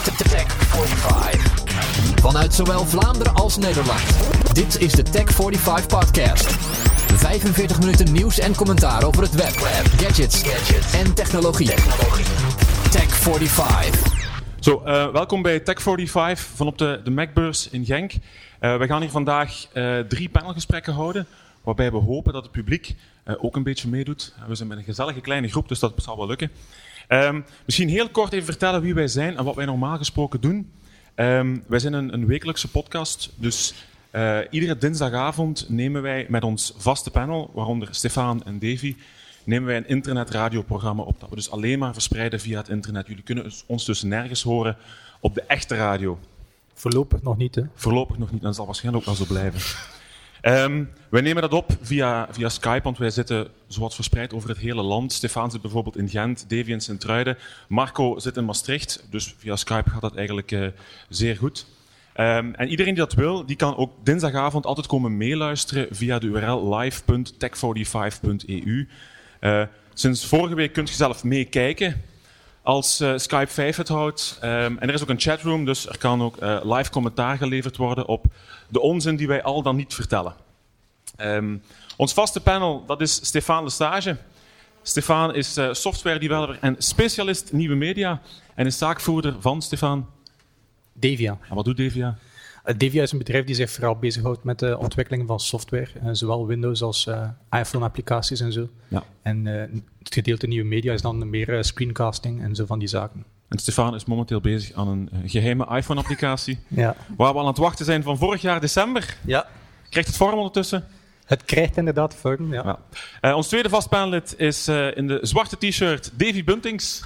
Tech45. Vanuit zowel Vlaanderen als Nederland. Dit is de Tech45 podcast. 45 minuten nieuws en commentaar over het web, gadgets en technologie. Tech45. Welkom bij Tech45 vanop de Macbeurs in Genk. We gaan hier vandaag 3 panelgesprekken houden, waarbij we hopen dat het publiek ook een beetje meedoet. We zijn met een gezellige kleine groep, dus dat zal wel lukken. Misschien heel kort even vertellen wie wij zijn en wat wij normaal gesproken doen. Wij zijn een wekelijkse podcast, dus iedere dinsdagavond nemen wij met ons vaste panel, waaronder Stefan en Davy, nemen wij een internetradioprogramma op dat we dus alleen maar verspreiden via het internet. Jullie kunnen ons dus nergens horen op de echte radio. Voorlopig nog niet, hè? Voorlopig nog niet, en dat zal waarschijnlijk ook wel zo blijven. Wij nemen dat op via Skype, want wij zitten zowat verspreid over het hele land. Stefan zit bijvoorbeeld in Gent, Davy in Sint-Truiden. Marco zit in Maastricht, dus via Skype gaat dat eigenlijk zeer goed. En iedereen die dat wil, die kan ook dinsdagavond altijd komen meeluisteren via de URL live.tech45.eu. Sinds vorige week kunt je zelf meekijken als Skype 5 het houdt. En er is ook een chatroom, dus er kan ook live commentaar geleverd worden op de onzin die wij al dan niet vertellen. Ons vaste panel, dat is Stefan Lestage. Stefan is software developer en specialist nieuwe media en is zaakvoerder van Stefan. Devia. En wat doet Devia? Devia is een bedrijf die zich vooral bezighoudt met de ontwikkeling van software. Zowel Windows als iPhone-applicaties en zo. Ja. En het gedeelte nieuwe media is dan meer screencasting en zo van die zaken. En Stefan is momenteel bezig aan een geheime iPhone-applicatie. Ja. Waar we aan het wachten zijn van vorig jaar december. Ja. Krijgt het vorm ondertussen? Het krijgt inderdaad vorm, ja. Ja. Ons tweede vast panellid is in de zwarte t-shirt Davy Buntings.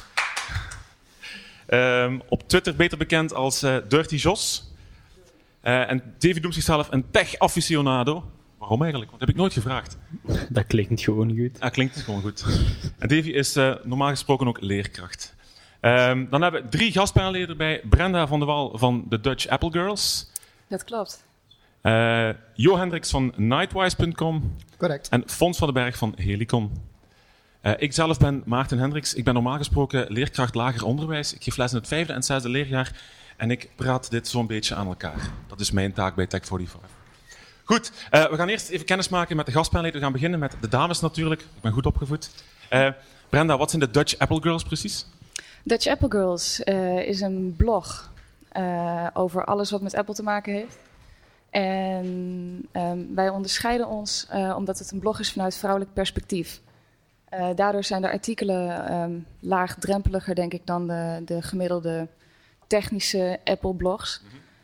Op Twitter beter bekend als Dirty Jos. En Davy noemt zichzelf een tech-aficionado. Waarom eigenlijk? Want dat heb ik nooit gevraagd. Dat klinkt gewoon goed. Klinkt gewoon goed. En Davy is normaal gesproken ook leerkracht. Dan hebben we 3 gastpanelleden erbij. Brenda van de Wal van de Dutch Apple Girls. Dat klopt. Jo Hendricks van Nightwise.com. Correct. En Fons van den Berg van Helicon. Ik zelf ben Maarten Hendricks. Ik ben normaal gesproken leerkracht lager onderwijs. Ik geef les in het 5e en 6e leerjaar. En ik praat dit zo'n beetje aan elkaar. Dat is mijn taak bij Tech45. Goed, we gaan eerst even kennis maken met de gastpanelleden. We gaan beginnen met de dames natuurlijk. Ik ben goed opgevoed. Brenda, wat zijn de Dutch Apple Girls precies? Dutch Apple Girls is een blog over alles wat met Apple te maken heeft. En wij onderscheiden ons omdat het een blog is vanuit vrouwelijk perspectief. Daardoor zijn de artikelen laagdrempeliger, denk ik, dan de gemiddelde technische Apple-blogs.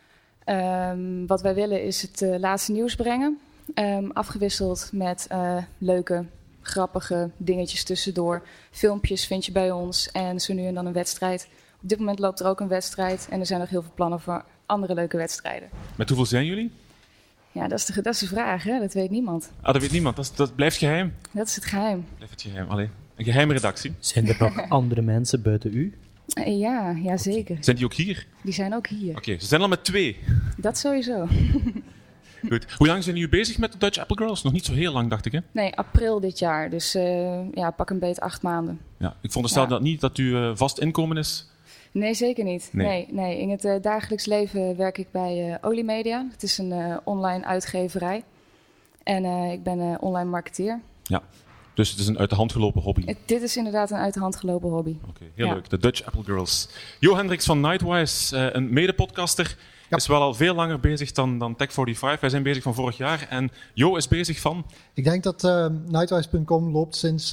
Wat wij willen is het laatste nieuws brengen. Afgewisseld met leuke, grappige dingetjes tussendoor. Filmpjes vind je bij ons en zo nu en dan een wedstrijd. Op dit moment loopt er ook een wedstrijd en er zijn nog heel veel plannen voor andere leuke wedstrijden. Met hoeveel zijn jullie? Ja, dat is de vraag, hè? Dat weet niemand. Dat weet niemand. Dat blijft geheim? Dat is het geheim. Blijft het geheim. Allee, een geheime redactie. Zijn er nog andere mensen buiten u? Ja, zeker. Zijn die ook hier? Die zijn ook hier. Oké, ze zijn al met 2. Dat sowieso. Goed. Hoe lang zijn jullie bezig met de Dutch Apple Girls? Nog niet zo heel lang, dacht ik, hè? Nee, april dit jaar. Dus pak een beet 8 maanden. Ja, ik veronderstel dat niet dat u vast inkomen is. Nee, zeker niet. Nee. In het dagelijks leven werk ik bij Olimedia. Het is een online uitgeverij. En ik ben online marketeer. Ja, dus het is een uit de hand gelopen hobby. Dit is inderdaad een uit de hand gelopen hobby. Oké, heel leuk. De Dutch Apple Girls. Jo Hendricks van Nightwise, een mede-podcaster. Ja. Is wel al veel langer bezig dan Tech45. Wij zijn bezig van vorig jaar. En Jo is bezig van? Ik denk dat Nightwise.com loopt sinds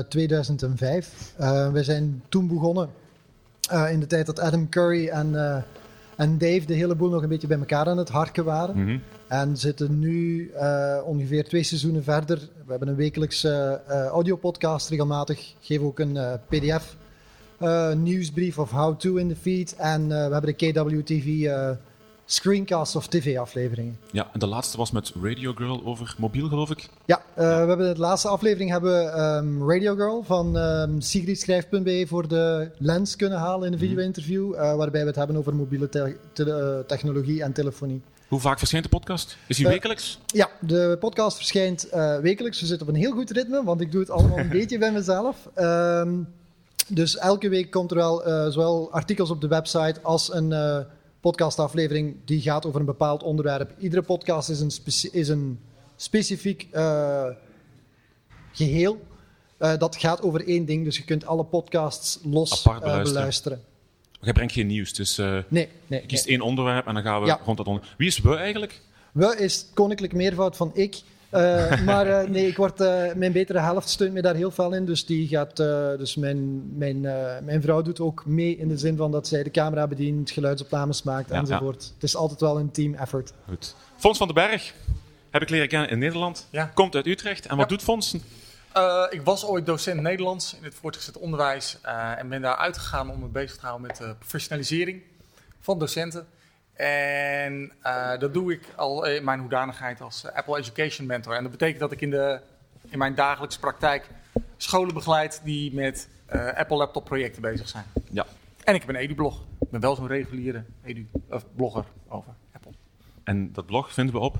2005. Wij zijn toen begonnen in de tijd dat Adam Curry en Dave de hele boel nog een beetje bij elkaar aan het harken waren. Mm-hmm. En zitten nu ongeveer 2 seizoenen verder. We hebben een wekelijkse audiopodcast regelmatig. Geven ook een pdf nieuwsbrief of how-to in de feed. En we hebben de KWTV screencasts of tv-afleveringen. Ja, en de laatste was met Radio Girl over mobiel, geloof ik. Ja, we hebben de laatste aflevering Radio Girl van Sigridschrijf.be voor de Lens kunnen halen in een video-interview. Waarbij we het hebben over mobiele technologie en telefonie. Hoe vaak verschijnt de podcast? Is die wekelijks? Ja, de podcast verschijnt wekelijks. We zitten op een heel goed ritme, want ik doe het allemaal een beetje bij mezelf. Dus elke week komt er wel zowel artikels op de website als een podcastaflevering die gaat over een bepaald onderwerp. Iedere podcast is een specifiek geheel. Dat gaat over één ding, dus je kunt alle podcasts los beluisteren. Jij brengt geen nieuws, dus nee, je kiest één onderwerp en dan gaan we rond dat onderwerp. Wie is we eigenlijk? We is het koninklijk meervoud van ik. Maar nee, mijn betere helft steunt me daar heel veel in. Dus die gaat, dus mijn vrouw doet ook mee in de zin van dat zij de camera bedient, geluidsopnames maakt enzovoort. Het is altijd wel een team effort. Goed. Fons van den Berg heb ik leren kennen in Nederland. Ja. Komt uit Utrecht. En wat doet Fons? Ik was ooit docent Nederlands in het voortgezet onderwijs en ben daar uitgegaan om me bezig te houden met de professionalisering van docenten. En dat doe ik al in mijn hoedanigheid als Apple Education Mentor. En dat betekent dat ik in mijn dagelijkse praktijk scholen begeleid die met Apple laptop projecten bezig zijn. Ja. En ik heb een edu-blog. Ik ben wel zo'n reguliere blogger over Apple. En dat blog vinden we op?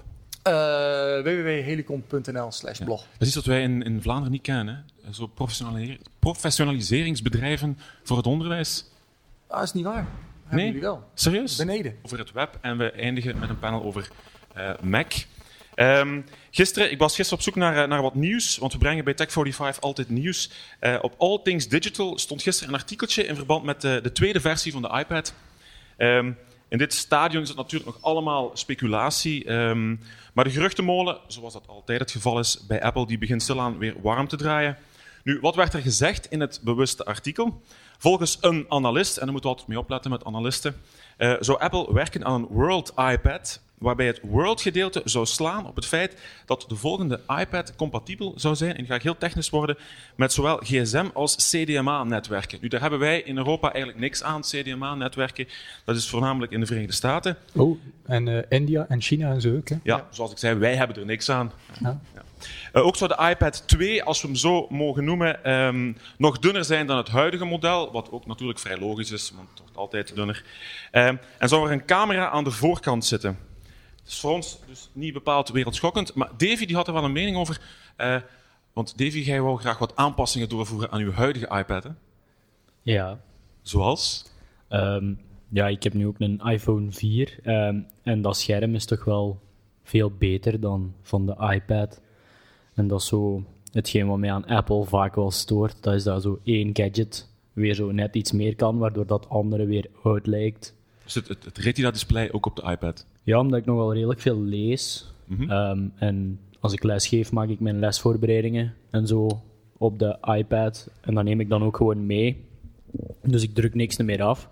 www.helicom.nl/blog. Dat is iets wat wij in Vlaanderen niet kennen. Hè? Zo professionaliseringsbedrijven voor het onderwijs. Dat is niet waar. Nee? Jullie wel. Serieus? Beneden. Over het web en we eindigen met een panel over Mac. Ik was gisteren op zoek naar wat nieuws, want we brengen bij Tech45 altijd nieuws. Op All Things Digital stond gisteren een artikeltje in verband met de tweede versie van de iPad. In dit stadium is het natuurlijk nog allemaal speculatie. Maar de geruchtenmolen, zoals dat altijd het geval is bij Apple, die begint stilaan weer warm te draaien. Nu, wat werd er gezegd in het bewuste artikel? Volgens een analist, en daar moeten we altijd mee opletten met analisten, zou Apple werken aan een World iPad, waarbij het World-gedeelte zou slaan op het feit dat de volgende iPad compatibel zou zijn, en die ga ik heel technisch worden, met zowel GSM als CDMA-netwerken. Nu, daar hebben wij in Europa eigenlijk niks aan, CDMA-netwerken. Dat is voornamelijk in de Verenigde Staten. Oh, en India en China en zo ook, hè? Ja, zoals ik zei, wij hebben er niks aan. Ja. Ook zou de iPad 2, als we hem zo mogen noemen, nog dunner zijn dan het huidige model, wat ook natuurlijk vrij logisch is, want toch altijd dunner. En zou er een camera aan de voorkant zitten. Dat is voor ons dus niet bepaald wereldschokkend, maar Davy die had er wel een mening over. Want Davy, jij wou graag wat aanpassingen doorvoeren aan uw huidige iPad, hè? Ja. Zoals? Ja, ik heb nu ook een iPhone 4 en dat scherm is toch wel veel beter dan van de iPad. En dat is zo hetgeen wat mij aan Apple vaak wel stoort. Dat is dat zo één gadget weer zo net iets meer kan, waardoor dat andere weer oud lijkt. Dus het Retina-display ook op de iPad? Ja, omdat ik nog wel redelijk veel lees. Mm-hmm. En als ik les geef, maak ik mijn lesvoorbereidingen en zo op de iPad. En dat neem ik dan ook gewoon mee. Dus ik druk niks meer af.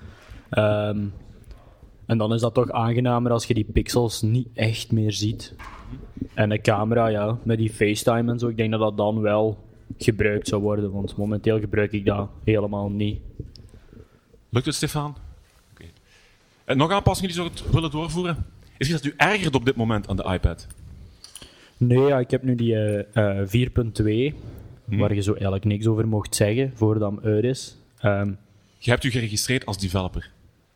En dan is dat toch aangenamer als je die pixels niet echt meer ziet. En de camera, ja, met die FaceTime en zo, ik denk dat dat dan wel gebruikt zou worden, want momenteel gebruik ik dat helemaal niet. Lukt het, Stefan? Okay. Nog aanpassingen die zou willen doorvoeren? Is het dat u ergert op dit moment aan de iPad? Nee, ja, ik heb nu die 4.2, waar je zo eigenlijk niks over mocht zeggen voordat hem uit is. Je hebt u geregistreerd als developer?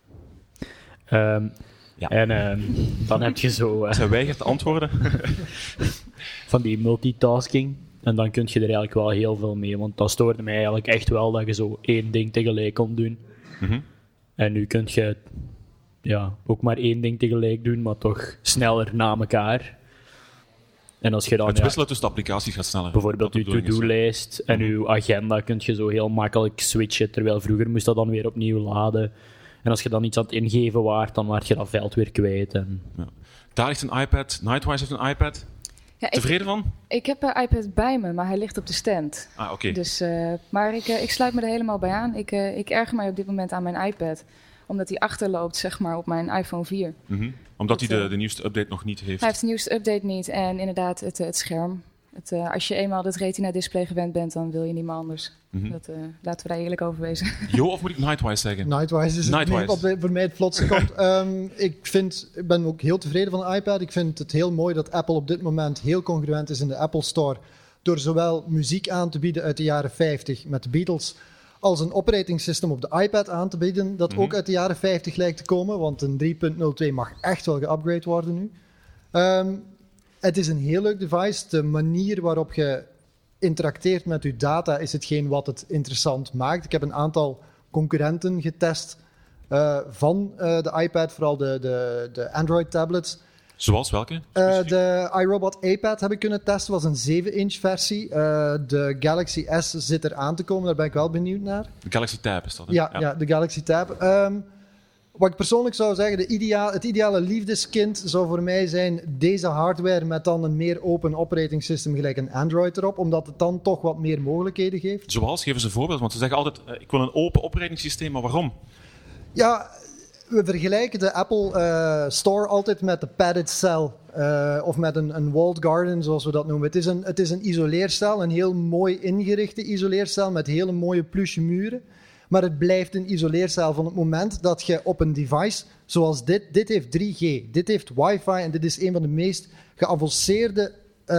Ja. En dan heb je zo... Zij weigert te antwoorden. Van die multitasking. En dan kun je er eigenlijk wel heel veel mee. Want dat stoorde mij eigenlijk echt wel dat je zo één ding tegelijk kon doen. Mm-hmm. En nu kun je ook maar één ding tegelijk doen, maar toch sneller na elkaar. En als je dan... Het wisselen tussen de applicaties gaat sneller. Bijvoorbeeld je to-do-lijst en je agenda kun je zo heel makkelijk switchen, terwijl vroeger moest dat dan weer opnieuw laden. En als je dan iets aan het ingeven waart, dan waard je dat veld weer kwijt. En... Ja. Daar ligt een iPad. Nightwise heeft een iPad. Ja, tevreden van? Ik heb een iPad bij me, maar hij ligt op de stand. Ah, oké. Dus, maar ik sluit me er helemaal bij aan. Ik erger mij op dit moment aan mijn iPad. Omdat hij achterloopt, zeg maar, op mijn iPhone 4. Mm-hmm. Omdat hij de nieuwste update nog niet heeft. Hij heeft de nieuwste update niet. En inderdaad, het scherm. Als je eenmaal het Retina-display gewend bent, dan wil je niet meer anders. Mm-hmm. Laten we daar eerlijk over wezen. Jo, of moet ik Nightwise zeggen? Nightwise is het wat voor mij het vlotste komt. Ik ben ook heel tevreden van de iPad. Ik vind het heel mooi dat Apple op dit moment heel congruent is in de Apple Store. Door zowel muziek aan te bieden uit de jaren 50 met de Beatles, als een operating system op de iPad aan te bieden dat ook uit de jaren 50 lijkt te komen. Want een 3.02 mag echt wel geupgrade worden nu. Het is een heel leuk device. De manier waarop je interacteert met uw data is hetgeen wat het interessant maakt. Ik heb een aantal concurrenten getest van de iPad, vooral de Android-tablets. Zoals welke? De iRobot A-Pad heb ik kunnen testen, was een 7-inch versie. De Galaxy S zit er aan te komen, daar ben ik wel benieuwd naar. De Galaxy Tab is dat, hè? Ja, de Galaxy Tab. Wat ik persoonlijk zou zeggen, het ideale liefdeskind zou voor mij zijn deze hardware met dan een meer open operating system gelijk een Android erop, omdat het dan toch wat meer mogelijkheden geeft. Zoals? Geef eens een voorbeeld, want ze zeggen altijd, ik wil een open operating systeem, maar waarom? Ja, we vergelijken de Apple Store altijd met de padded cell of met een walled garden, zoals we dat noemen. Het is een isoleercel, een heel mooi ingerichte isoleercel met hele mooie plusje muren. Maar het blijft een isoleercel van het moment dat je op een device zoals dit heeft 3G, dit heeft wifi en dit is een van de meest geavanceerde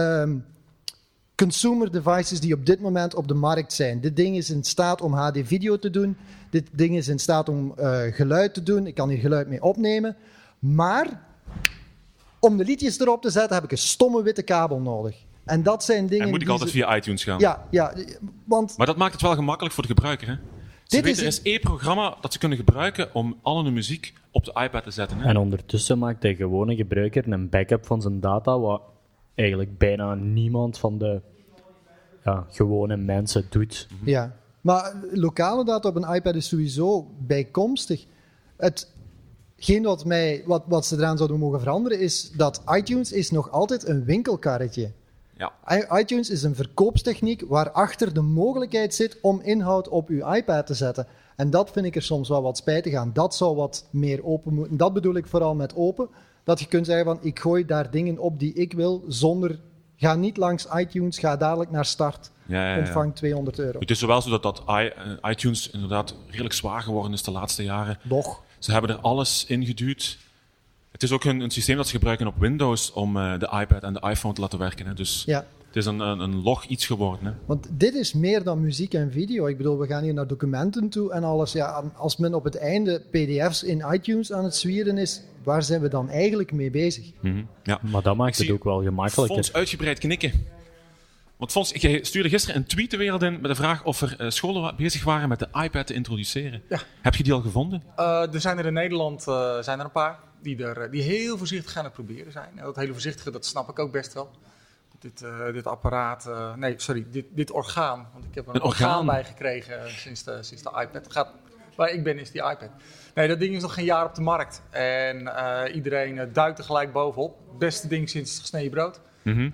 consumer devices die op dit moment op de markt zijn. Dit ding is in staat om HD-video te doen, dit ding is in staat om geluid te doen, ik kan hier geluid mee opnemen, maar om de liedjes erop te zetten heb ik een stomme witte kabel nodig. En dat zijn dingen. En moet ik altijd via iTunes gaan? Ja, want... Maar dat maakt het wel gemakkelijk voor de gebruiker, hè? Er is één programma dat ze kunnen gebruiken om al hun muziek op de iPad te zetten. Hè? En ondertussen maakt de gewone gebruiker een backup van zijn data, wat eigenlijk bijna niemand van de gewone mensen doet. Ja, maar lokale data op een iPad is sowieso bijkomstig. Hetgeen wat ze eraan zouden mogen veranderen is dat iTunes is nog altijd een winkelkarretje. Ja. iTunes is een verkoopstechniek waarachter de mogelijkheid zit om inhoud op uw iPad te zetten. En dat vind ik er soms wel wat spijtig aan. Dat zou wat meer open moeten. Dat bedoel ik vooral met open. Dat je kunt zeggen van, ik gooi daar dingen op die ik wil, zonder... Ga niet langs iTunes, ga dadelijk naar start. Ontvang €200. Het is wel zo dat iTunes inderdaad redelijk zwaar geworden is de laatste jaren. Nog. Ze hebben er alles in geduwd. Het is ook een systeem dat ze gebruiken op Windows om de iPad en de iPhone te laten werken. Hè. Dus het is een log iets geworden. Hè. Want dit is meer dan muziek en video. Ik bedoel, we gaan hier naar documenten toe en alles. Ja, als men op het einde pdf's in iTunes aan het zwieren is, waar zijn we dan eigenlijk mee bezig? Mm-hmm. Ja. Maar dat maakt het ook wel gemakkelijker. Fons uitgebreid knikken. Want Fons, je stuurde gisteren een tweet de wereld in met de vraag of er scholen bezig waren met de iPad te introduceren. Ja. Heb je die al gevonden? Er zijn er in Nederland een paar die heel voorzichtig aan het proberen zijn. En dat hele voorzichtige, dat snap ik ook best wel. Dit apparaat, dit orgaan. Want ik heb er een orgaan bij gekregen sinds de iPad. Waar ik ben is die iPad. Nee, dat ding is nog geen jaar op de markt. En iedereen duikt er gelijk bovenop. Beste ding sinds het gesneden brood. Mm-hmm.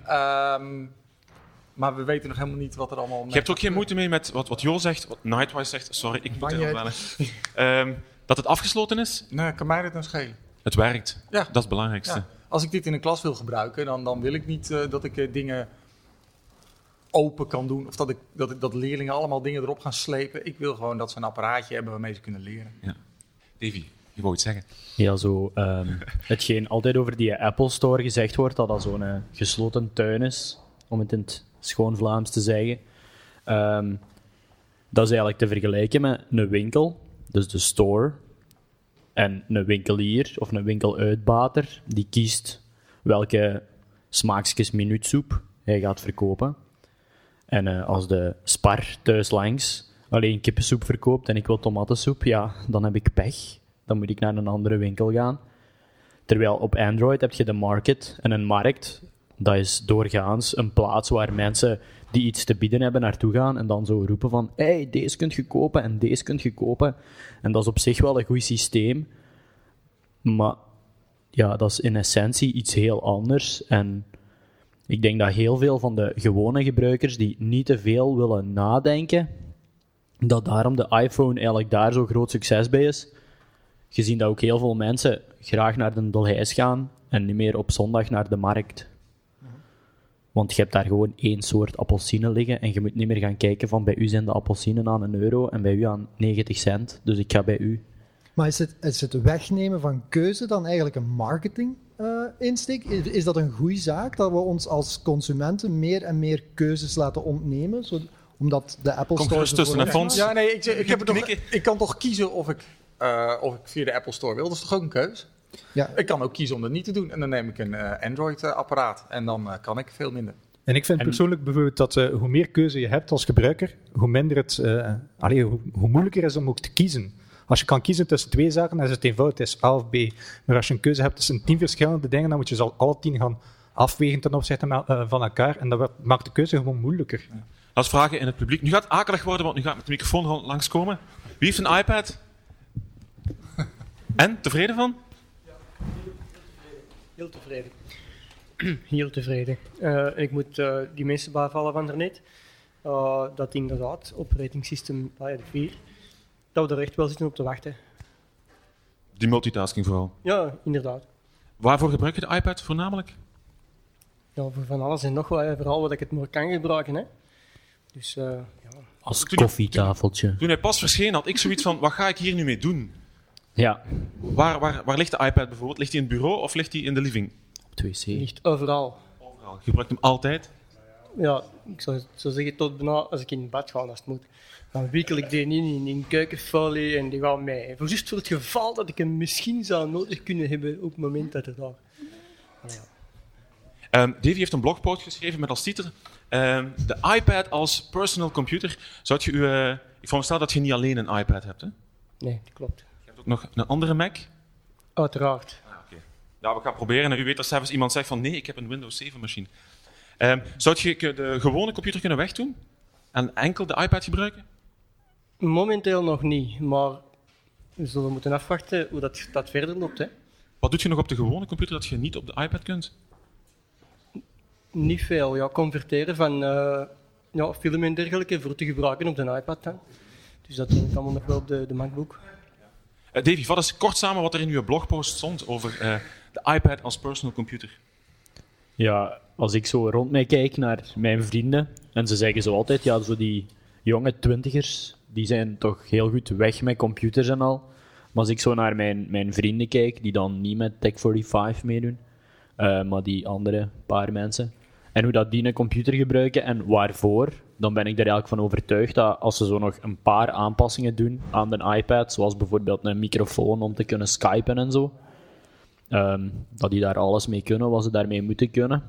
Maar we weten nog helemaal niet wat er allemaal... Je hebt ook geen moeite mee met wat Jo zegt, wat Nightwise zegt. Sorry, ik moet erop bellen. Dat het afgesloten is? Nee, kan mij dat nou schelen. Het werkt. Ja. Dat is het belangrijkste. Ja. Als ik dit in een klas wil gebruiken, dan wil ik niet dat ik dingen open kan doen. Of dat leerlingen allemaal dingen erop gaan slepen. Ik wil gewoon dat ze een apparaatje hebben waarmee ze kunnen leren. Ja. Davy, je wou iets zeggen? Ja, hetgeen altijd over die Apple Store gezegd wordt, dat dat zo'n gesloten tuin is, om het in het schoon Vlaams te zeggen. Dat is eigenlijk te vergelijken met een winkel, dus de store, en een winkelier of een winkeluitbater, die kiest welke smaakjes minuutsoep hij gaat verkopen. En als de Spar thuis langs alleen kippensoep verkoopt en ik wil tomatensoep, ja, dan heb ik pech. Dan moet ik naar een andere winkel gaan. Terwijl op Android heb je de market. En een markt, dat is doorgaans een plaats waar mensen die iets te bieden hebben naartoe gaan en dan zo roepen van hey, deze kunt je kopen en deze kunt je kopen. En dat is op zich wel een goed systeem. Maar ja, dat is in essentie iets heel anders. En ik denk dat heel veel van de gewone gebruikers die niet te veel willen nadenken, dat daarom de iPhone eigenlijk daar zo groot succes bij is. Gezien dat ook heel veel mensen graag naar de Dolhuis gaan en niet meer op zondag naar de markt. Want je hebt daar gewoon één soort appelsine liggen en je moet niet meer gaan kijken van bij u zijn de appelsinen aan €1 en bij u aan 90 cent, dus ik ga bij u. Maar is het wegnemen van keuze dan eigenlijk een marketing insteek? Is dat een goede zaak, dat we ons als consumenten meer en meer keuzes laten ontnemen? Omdat de Apple Store... Kom gerust tussen, Fons. Ja, nee, ik kan toch kiezen of ik via de Apple Store wil. Dat is toch ook een keuze? Ja. Ik kan ook kiezen om dat niet te doen. En dan neem ik een Android-apparaat. En dan kan ik veel minder. En ik vind persoonlijk bijvoorbeeld dat hoe meer keuze je hebt als gebruiker, hoe minder hoe moeilijker is om ook te kiezen. Als je kan kiezen tussen 2 zaken, dan is het eenvoudig, het is A of B. Maar als je een keuze hebt tussen 10 verschillende dingen, dan moet je ze alle 10 gaan afwegen ten opzichte van elkaar. En dat maakt de keuze gewoon moeilijker. Laten we vragen in het publiek. Nu gaat het akelig worden, want nu gaat met de microfoon langskomen. Wie heeft een iPad? En? Tevreden van? Heel tevreden. Heel tevreden. Ik moet die mensen bijvallen van daarnet. Dat inderdaad, operating system de 4, dat we er echt wel zitten op te wachten. Die multitasking vooral. Ja, inderdaad. Waarvoor gebruik je de iPad voornamelijk? Ja, voor van alles en nog wel, vooral wat ik het maar kan gebruiken. Hè. Dus, ja. Als koffietafeltje. Toen hij pas verscheen, had ik zoiets van, wat ga ik hier nu mee doen? Ja. Waar ligt de iPad bijvoorbeeld? Ligt hij in het bureau of ligt hij in de living? Op 2C. Ligt overal. Overal. Je gebruikt hem altijd? Ja, ik zou zeggen tot bijna als ik in bad ga als het moet. Dan wikkel ik die in keukenfolie en die gaat mij. Juist voor het geval dat ik hem misschien zou nodig kunnen hebben op het moment dat het daar... Davy heeft een blogpost geschreven met als titel de iPad als personal computer. Zou je ik veronderstel dat je niet alleen een iPad hebt, hè? Nee, dat klopt. Je hebt ook nog een andere Mac? Uiteraard. Okay. Ja, we gaan proberen. En u weet dat zelfs iemand zegt van nee, ik heb een Windows 7 machine. Zou je de gewone computer kunnen wegdoen en enkel de iPad gebruiken? Momenteel nog niet, maar we zullen moeten afwachten hoe dat verder loopt. Hè. Wat doe je nog op de gewone computer dat je niet op de iPad kunt? Niet veel. Ja, converteren van film en dergelijke voor te gebruiken op de iPad dan. Dus dat doe ik allemaal nog wel op de MacBook. Davy, vat eens kort samen wat er in uw blogpost stond over de iPad als personal computer. Ja, als ik zo rond mij kijk naar mijn vrienden, en ze zeggen zo altijd, ja, zo die jonge 20ers, die zijn toch heel goed weg met computers en al. Maar als ik zo naar mijn vrienden kijk, die dan niet met Tech45 meedoen, maar die andere paar mensen, en hoe dat die een computer gebruiken en waarvoor, dan ben ik er eigenlijk van overtuigd dat als ze zo nog een paar aanpassingen doen aan de iPad, zoals bijvoorbeeld een microfoon om te kunnen skypen en zo, dat die daar alles mee kunnen wat ze daarmee moeten kunnen.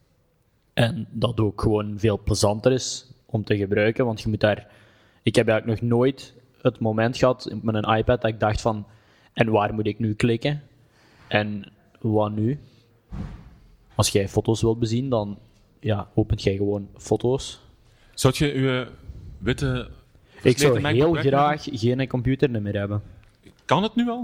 En dat ook gewoon veel plezanter is om te gebruiken, want je moet daar... Ik heb eigenlijk nog nooit het moment gehad met een iPad dat ik dacht van, en waar moet ik nu klikken? En wat nu? Als jij foto's wilt bezien, dan opent jij gewoon foto's. Zou je uw witte... Ik zou heel graag geen computer meer hebben. Kan het nu al?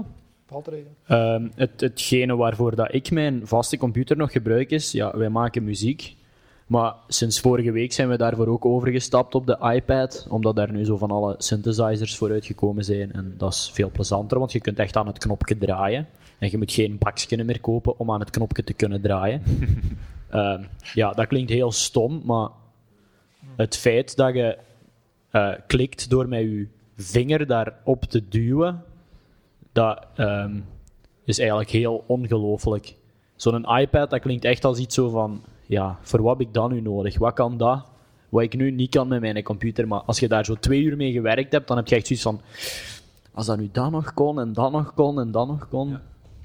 Hetgene waarvoor dat ik mijn vaste computer nog gebruik is, ja, wij maken muziek. Maar sinds vorige week zijn we daarvoor ook overgestapt op de iPad, omdat daar nu zo van alle synthesizers voor uitgekomen zijn. En dat is veel plezanter, want je kunt echt aan het knopje draaien. En je moet geen bakje meer kopen om aan het knopje te kunnen draaien. Ja, dat klinkt heel stom, maar het feit dat je klikt door met je vinger daarop te duwen, dat is eigenlijk heel ongelooflijk. Zo'n iPad, dat klinkt echt als iets zo van, ja, voor wat heb ik dan nu nodig? Wat kan dat? Wat ik nu niet kan met mijn computer. Maar als je daar zo 2 uur mee gewerkt hebt, dan heb je echt zoiets van, als dat nu dat nog kon, en dat nog kon, en dat nog kon...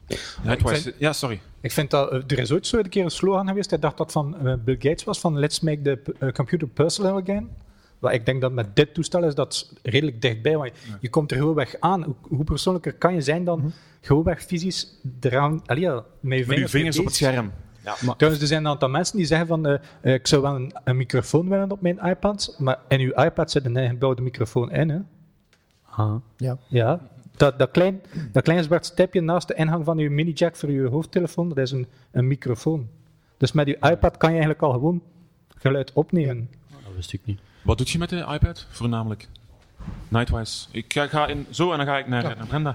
Ja, sorry. Ik vind dat er is ooit zo een keer een slogan geweest. Hij dacht dat van Bill Gates was van let's make the computer personal again. Maar ik denk dat met dit toestel is dat redelijk dichtbij. Want je komt er gewoon weg aan. Hoe persoonlijker kan je zijn dan gewoon weg fysisch eraan, met je vingers op het scherm. Ja, maar trouwens, er zijn een aantal mensen die zeggen van ik zou wel een microfoon willen op mijn iPad, maar in uw iPad zit een ingebouwde microfoon in. Hè? Ja. Dat kleine zwart stipje naast de ingang van uw mini-jack voor uw hoofdtelefoon, dat is een microfoon. Dus met uw iPad kan je eigenlijk al gewoon geluid opnemen. Dat wist ik niet. Wat doet je met de iPad voornamelijk? Nightwise. Ik ga zo en dan ga ik naar Brenda.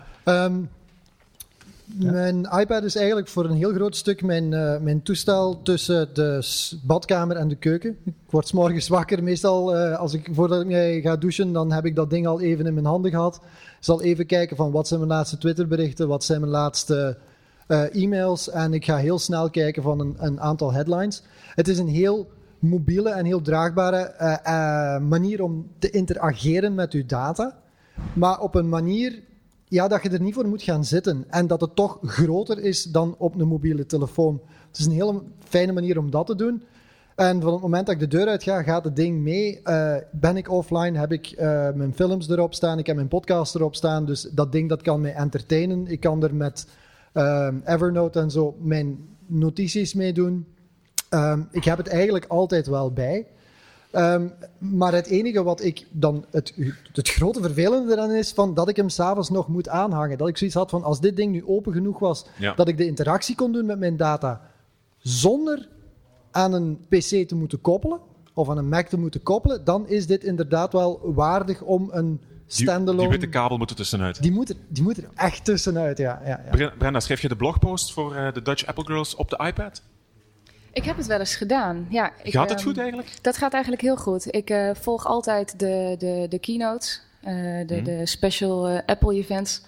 Mijn iPad is eigenlijk voor een heel groot stuk mijn toestel tussen de badkamer en de keuken. Ik word 's morgens wakker. Meestal, voordat ik mij ga douchen, dan heb ik dat ding al even in mijn handen gehad. Ik zal even kijken van wat zijn mijn laatste Twitterberichten, wat zijn mijn laatste e-mails. En ik ga heel snel kijken van een aantal headlines. Het is een heel mobiele en heel draagbare manier om te interageren met uw data. Maar op een manier... Ja, dat je er niet voor moet gaan zitten. En dat het toch groter is dan op een mobiele telefoon. Het is een hele fijne manier om dat te doen. En van het moment dat ik de deur uit ga, gaat het ding mee. Ben ik offline, heb ik mijn films erop staan, ik heb mijn podcast erop staan. Dus dat ding dat kan mij entertainen. Ik kan er met Evernote en zo mijn notities mee doen. Ik heb het eigenlijk altijd wel bij. Maar het enige wat ik dan... Het grote vervelende eraan is van dat ik hem s'avonds nog moet aanhangen. Dat ik zoiets had van, als dit ding nu open genoeg was, dat ik de interactie kon doen met mijn data zonder aan een PC te moeten koppelen, of aan een Mac te moeten koppelen, dan is dit inderdaad wel waardig om een standalone... Die witte kabel moet er tussenuit. Die moet er echt tussenuit, ja. Brenda, schreef je de blogpost voor de Dutch Apple Girls op de iPad? Ik heb het wel eens gedaan. Ja, Gaat het goed eigenlijk? Dat gaat eigenlijk heel goed. Ik volg altijd de keynotes, de special Apple events.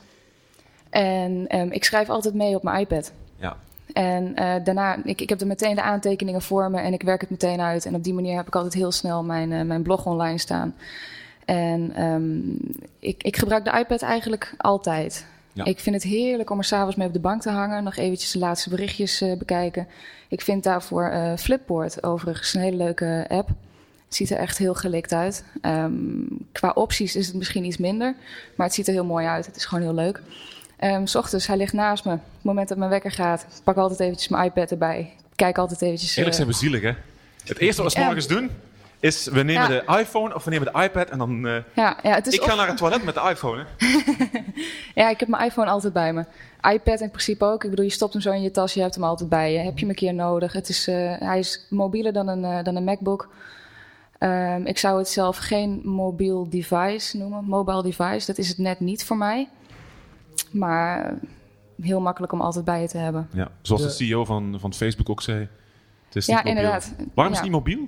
En ik schrijf altijd mee op mijn iPad. Ja. En daarna, ik heb er meteen de aantekeningen voor me en ik werk het meteen uit. En op die manier heb ik altijd heel snel mijn blog online staan. En ik gebruik de iPad eigenlijk altijd. Ja. Ik vind het heerlijk om er 's avonds mee op de bank te hangen. Nog eventjes de laatste berichtjes bekijken. Ik vind daarvoor Flipboard overigens een hele leuke app. Het ziet er echt heel gelikt uit. Qua opties is het misschien iets minder. Maar het ziet er heel mooi uit. Het is gewoon heel leuk. 's Ochtends, hij ligt naast me. Op het moment dat mijn wekker gaat, pak ik altijd eventjes mijn iPad erbij. Kijk altijd eventjes... Eigenlijk zijn we zielig, hè? Het eerste wat we 's morgens doen, is we nemen de iPhone of we nemen de iPad en dan... het is ik ga naar het toilet met de iPhone, hè? Ja, ik heb mijn iPhone altijd bij me. iPad in principe ook. Ik bedoel, je stopt hem zo in je tas, je hebt hem altijd bij je. Heb je hem een keer nodig. Hij is mobieler dan een MacBook. Ik zou het zelf geen mobiel device noemen. Mobile device, dat is het net niet voor mij. Maar heel makkelijk om altijd bij je te hebben. Ja, zoals de CEO van Facebook ook zei. Het is niet mobiel. Inderdaad. Waarom is het niet mobiel?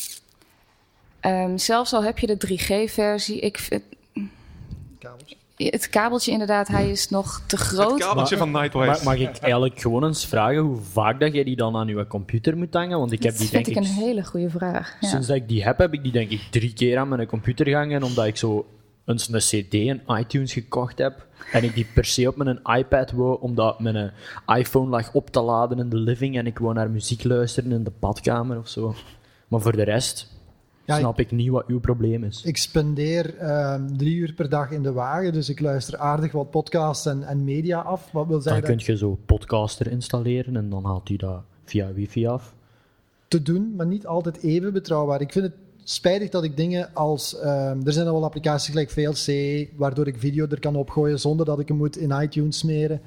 Zelfs al heb je de 3G-versie. Het kabeltje inderdaad, hij is nog te groot. Het kabeltje van Nightwise. Mag ik eigenlijk gewoon eens vragen hoe vaak dat jij die dan aan je computer moet hangen? Want ik heb die, denk ik, een hele goede vraag. Ja. Sinds dat ik die heb ik die denk ik 3 keer aan mijn computer gehangen, omdat ik zo eens een CD en iTunes gekocht heb. En ik die per se op mijn iPad wou, omdat mijn iPhone lag op te laden in de living en ik wou naar muziek luisteren in de badkamer of zo. Maar voor de rest snap ik niet wat uw probleem is. Ik spendeer 3 uur per dag in de wagen, dus ik luister aardig wat podcasts en media af. Wat wil zeggen dan kun je zo Podcaster installeren en dan haalt hij dat via wifi af. Te doen, maar niet altijd even betrouwbaar. Ik vind het spijtig dat ik dingen als... er zijn al wel applicaties gelijk VLC, waardoor ik video er kan opgooien zonder dat ik hem moet in iTunes smeren.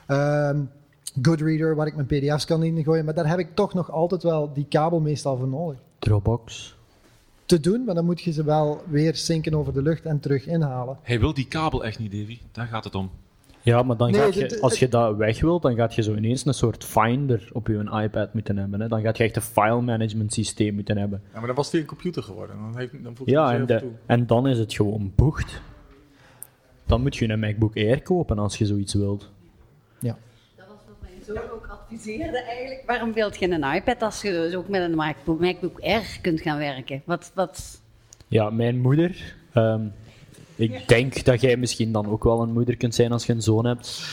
Goodreader, waar ik mijn pdf's kan ingooien. Maar daar heb ik toch nog altijd wel die kabel meestal voor nodig. Dropbox. Te doen, maar dan moet je ze wel weer zinken over de lucht en terug inhalen. Hij wil die kabel echt niet, Davy. Daar gaat het om. Ja, maar dan als je dat weg wilt, dan gaat je zo ineens een soort Finder op je iPad moeten hebben. Hè. Dan gaat je echt een file management systeem moeten hebben. Ja, maar dan was het weer een computer geworden. Dan voelt het toe. En dan is het gewoon bocht. Dan moet je een MacBook Air kopen als je zoiets wilt. Ja. Dat was wat mijn zoon ook adviseerde eigenlijk. Waarom wilt je een iPad als je dus ook met een MacBook Air kunt gaan werken? Wat? Ja, mijn moeder... ik denk dat jij misschien dan ook wel een moeder kunt zijn als je een zoon hebt.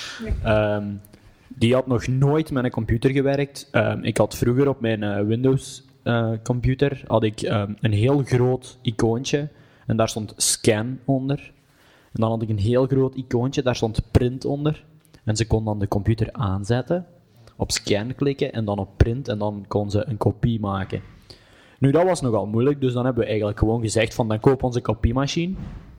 Die had nog nooit met een computer gewerkt. Ik had vroeger op mijn Windows computer had ik een heel groot icoontje. En daar stond scan onder. En dan had ik een heel groot icoontje, daar stond print onder. En ze kon dan de computer aanzetten, op scan klikken en dan op print. En dan kon ze een kopie maken. Nu, dat was nogal moeilijk, dus dan hebben we eigenlijk gewoon gezegd van, dan koop onze kopiemachine.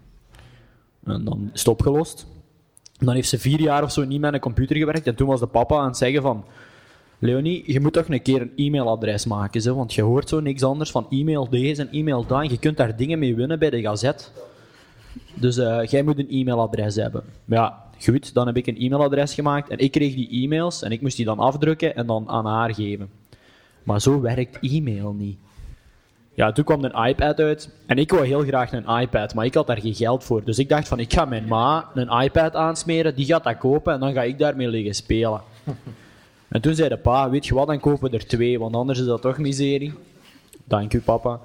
En dan is het opgelost. En dan heeft ze 4 jaar of zo niet met een computer gewerkt. En toen was de papa aan het zeggen van... Leonie, je moet toch een keer een e-mailadres maken. Zo, want je hoort zo niks anders van e-mail deze en e-mail dat. En je kunt daar dingen mee winnen bij de Gazette. Dus jij moet een e-mailadres hebben. Maar ja, goed, dan heb ik een e-mailadres gemaakt. En ik kreeg die e-mails en ik moest die dan afdrukken en dan aan haar geven. Maar zo werkt e-mail niet. Ja, toen kwam een iPad uit. En ik wou heel graag een iPad, maar ik had daar geen geld voor. Dus ik dacht van, ik ga mijn ma een iPad aansmeren, die gaat dat kopen en dan ga ik daarmee liggen spelen. En toen zei de pa, weet je wat, dan kopen we er 2, want anders is dat toch miserie. Dank u, papa.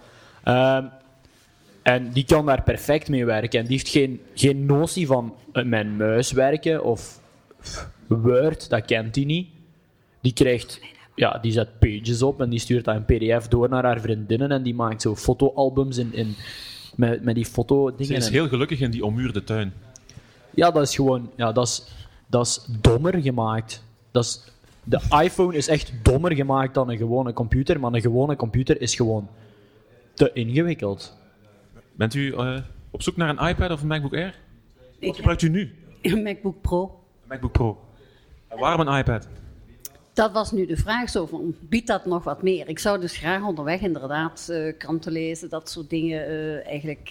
En die kan daar perfect mee werken. En die heeft geen notie van mijn muis werken of Word, dat kent hij niet. Die krijgt die zet pages op en die stuurt dat in pdf door naar haar vriendinnen en die maakt zo fotoalbums met die fotodingen. Ze is heel gelukkig in die ommuurde tuin. Ja, dat is gewoon... Ja, dat is dommer gemaakt. De iPhone is echt dommer gemaakt dan een gewone computer, maar een gewone computer is gewoon te ingewikkeld. Bent u op zoek naar een iPad of een MacBook Air? Wat gebruikt u nu? Een MacBook Pro. Een MacBook Pro. En waarom een iPad? Dat was nu de vraag zo van, biedt dat nog wat meer? Ik zou dus graag onderweg inderdaad kranten lezen, dat soort dingen eigenlijk,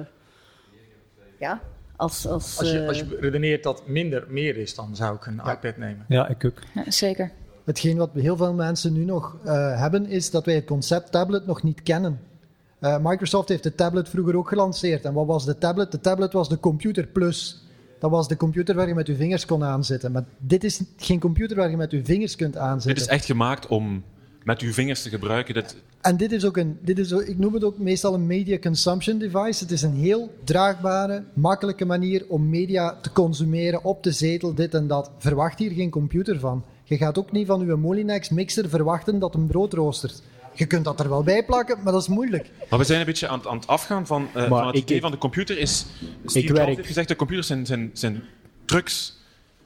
Als je redeneert dat minder meer is, dan zou ik een iPad nemen. Ja, ik ook. Ja, zeker. Hetgeen wat heel veel mensen nu nog hebben, is dat wij het concept tablet nog niet kennen. Microsoft heeft de tablet vroeger ook gelanceerd. En wat was de tablet? De tablet was de Computer Plus. Dat was de computer waar je met je vingers kon aanzetten. Maar dit is geen computer waar je met je vingers kunt aanzetten. Dit is echt gemaakt om met uw vingers te gebruiken. En dit is ook ik noem het ook meestal een media consumption device. Het is een heel draagbare, makkelijke manier om media te consumeren op de zetel, dit en dat. Verwacht hier geen computer van. Je gaat ook niet van uw Molinex mixer verwachten dat een brood roostert. Je kunt dat er wel bij plakken, maar dat is moeilijk. Maar we zijn een beetje aan het afgaan van het idee van de computer. Steve Jobs heeft gezegd, de computers zijn trucs.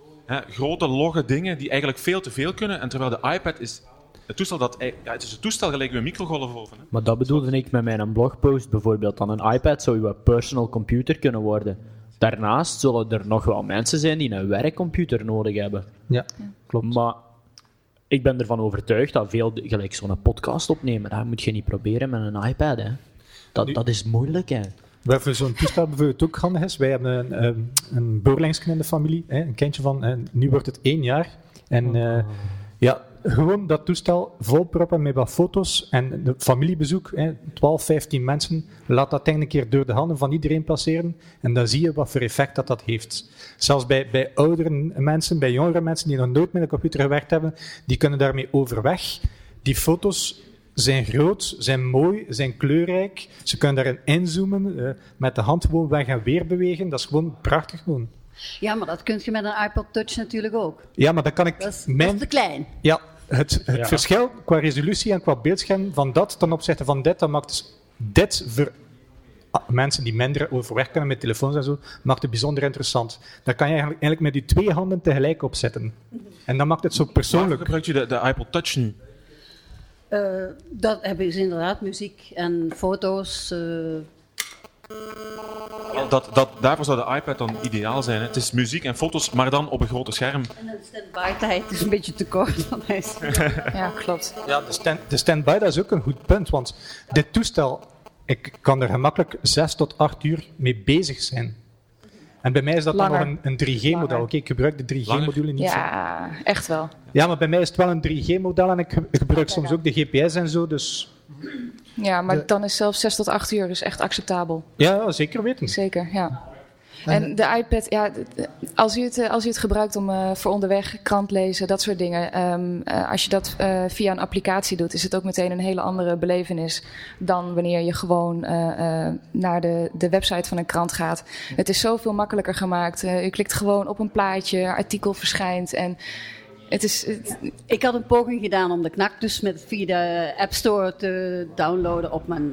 Grote, logge dingen die eigenlijk veel te veel kunnen. En terwijl de iPad is het toestel het is een toestel gelijk een microgolfoven. Maar dat bedoelde ik met mijn blogpost bijvoorbeeld. Dan een iPad zou je personal computer kunnen worden. Daarnaast zullen er nog wel mensen zijn die een werkcomputer nodig hebben. Ja, klopt. Maar ik ben ervan overtuigd dat veel, gelijk zo'n podcast opnemen, dat moet je niet proberen met een iPad. Hè. Dat is moeilijk. Hè. Waarvoor zo'n toestel bijvoorbeeld ook handig is. Wij hebben een boerlingsken in de familie, een kindje van, nu wordt het 1 jaar. En gewoon dat toestel volproppen met wat foto's en de familiebezoek, 12, 15 mensen, laat dat ding een keer door de handen van iedereen passeren en dan zie je wat voor effect dat heeft. Zelfs bij oudere mensen, bij jongere mensen die nog nooit met een computer gewerkt hebben, die kunnen daarmee overweg. Die foto's zijn groot, zijn mooi, zijn kleurrijk. Ze kunnen daarin inzoomen, met de hand gewoon weg en weer bewegen. Dat is gewoon prachtig gewoon. Ja, maar dat kun je met een iPod Touch natuurlijk ook. Ja, maar dan kan ik... Dat is te klein. Ja, het verschil qua resolutie en qua beeldscherm van dat ten opzichte van dit, dat maakt dit voor mensen die minder overweg kunnen met telefoons en zo, maakt het bijzonder interessant. Dan kan je eigenlijk met je 2 handen tegelijk opzetten. En dan maakt het zo persoonlijk. Waarom gebruikt u de iPod Touch nu? Dat hebben ze inderdaad, muziek en foto's. Daarvoor zou de iPad dan ideaal zijn. Hè? Het is muziek en foto's, maar dan op een grote scherm. En de stand-by-tijd is een beetje te kort. Ja, klopt. Ja, de stand-by, dat is ook een goed punt, want dit toestel, ik kan er gemakkelijk 6 tot 8 uur mee bezig zijn. En bij mij is dat Langer. dan nog een 3G-model. Oké, ik gebruik de 3G-module niet zo. Ja, echt wel. Ja, maar bij mij is het wel een 3G-model en ik gebruik soms ook de GPS en zo, dus... Ja, maar dan is zelfs 6 tot 8 uur dus echt acceptabel. Ja, zeker weten. Zeker, ja. En de iPad, ja, als u het gebruikt om voor onderweg, krant lezen, dat soort dingen. Als je dat via een applicatie doet, is het ook meteen een hele andere belevenis dan wanneer je gewoon naar de website van een krant gaat. Het is zoveel makkelijker gemaakt. U klikt gewoon op een plaatje, artikel verschijnt en... Ik had een poging gedaan om de Knak dus via de App Store te downloaden op mijn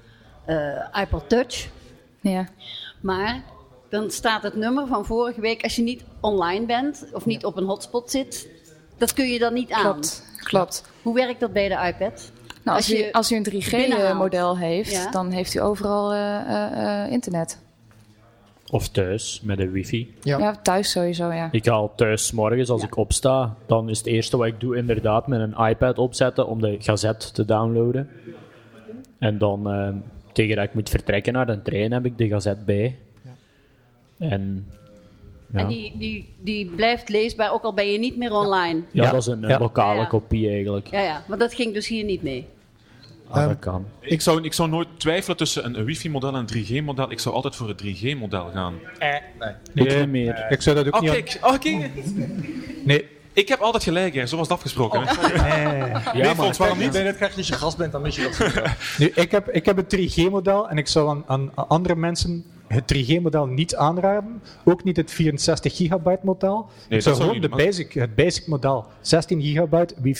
iPod Touch. Ja. Maar dan staat het nummer van vorige week, als je niet online bent of niet op een hotspot zit, dat kun je dan niet aan. Klopt. Hoe werkt dat bij de iPad? Nou, als u een 3G-model heeft, ja, dan heeft u overal internet. Of thuis, met een wifi. Ja, thuis sowieso, ja. Ik haal thuis 's morgens, als ik opsta, dan is het eerste wat ik doe inderdaad met een iPad opzetten om de Gazette te downloaden. En dan, tegen dat ik moet vertrekken naar de trein, heb ik de Gazette bij. En die blijft leesbaar, ook al ben je niet meer online. Ja, dat is een lokale kopie eigenlijk. Ja, maar dat ging dus hier niet mee. Dat kan. Ik zou nooit twijfelen tussen een wifi-model en een 3G-model. Ik zou altijd voor het 3G-model gaan. Nee, meer. Ik zou dat ook niet... Kijk. Nee. Ik heb altijd gelijk, hè. Zo was het afgesproken. Ja, maar waarom niet? Ben je net krijgt als je gast bent, dan mis je dat. Nu, ik heb het 3G-model en ik zou aan andere mensen het 3G-model niet aanraden. Ook niet het 64 gigabyte model. Nee, ik zou dat gewoon het basic model. 16 gigabyte wifi.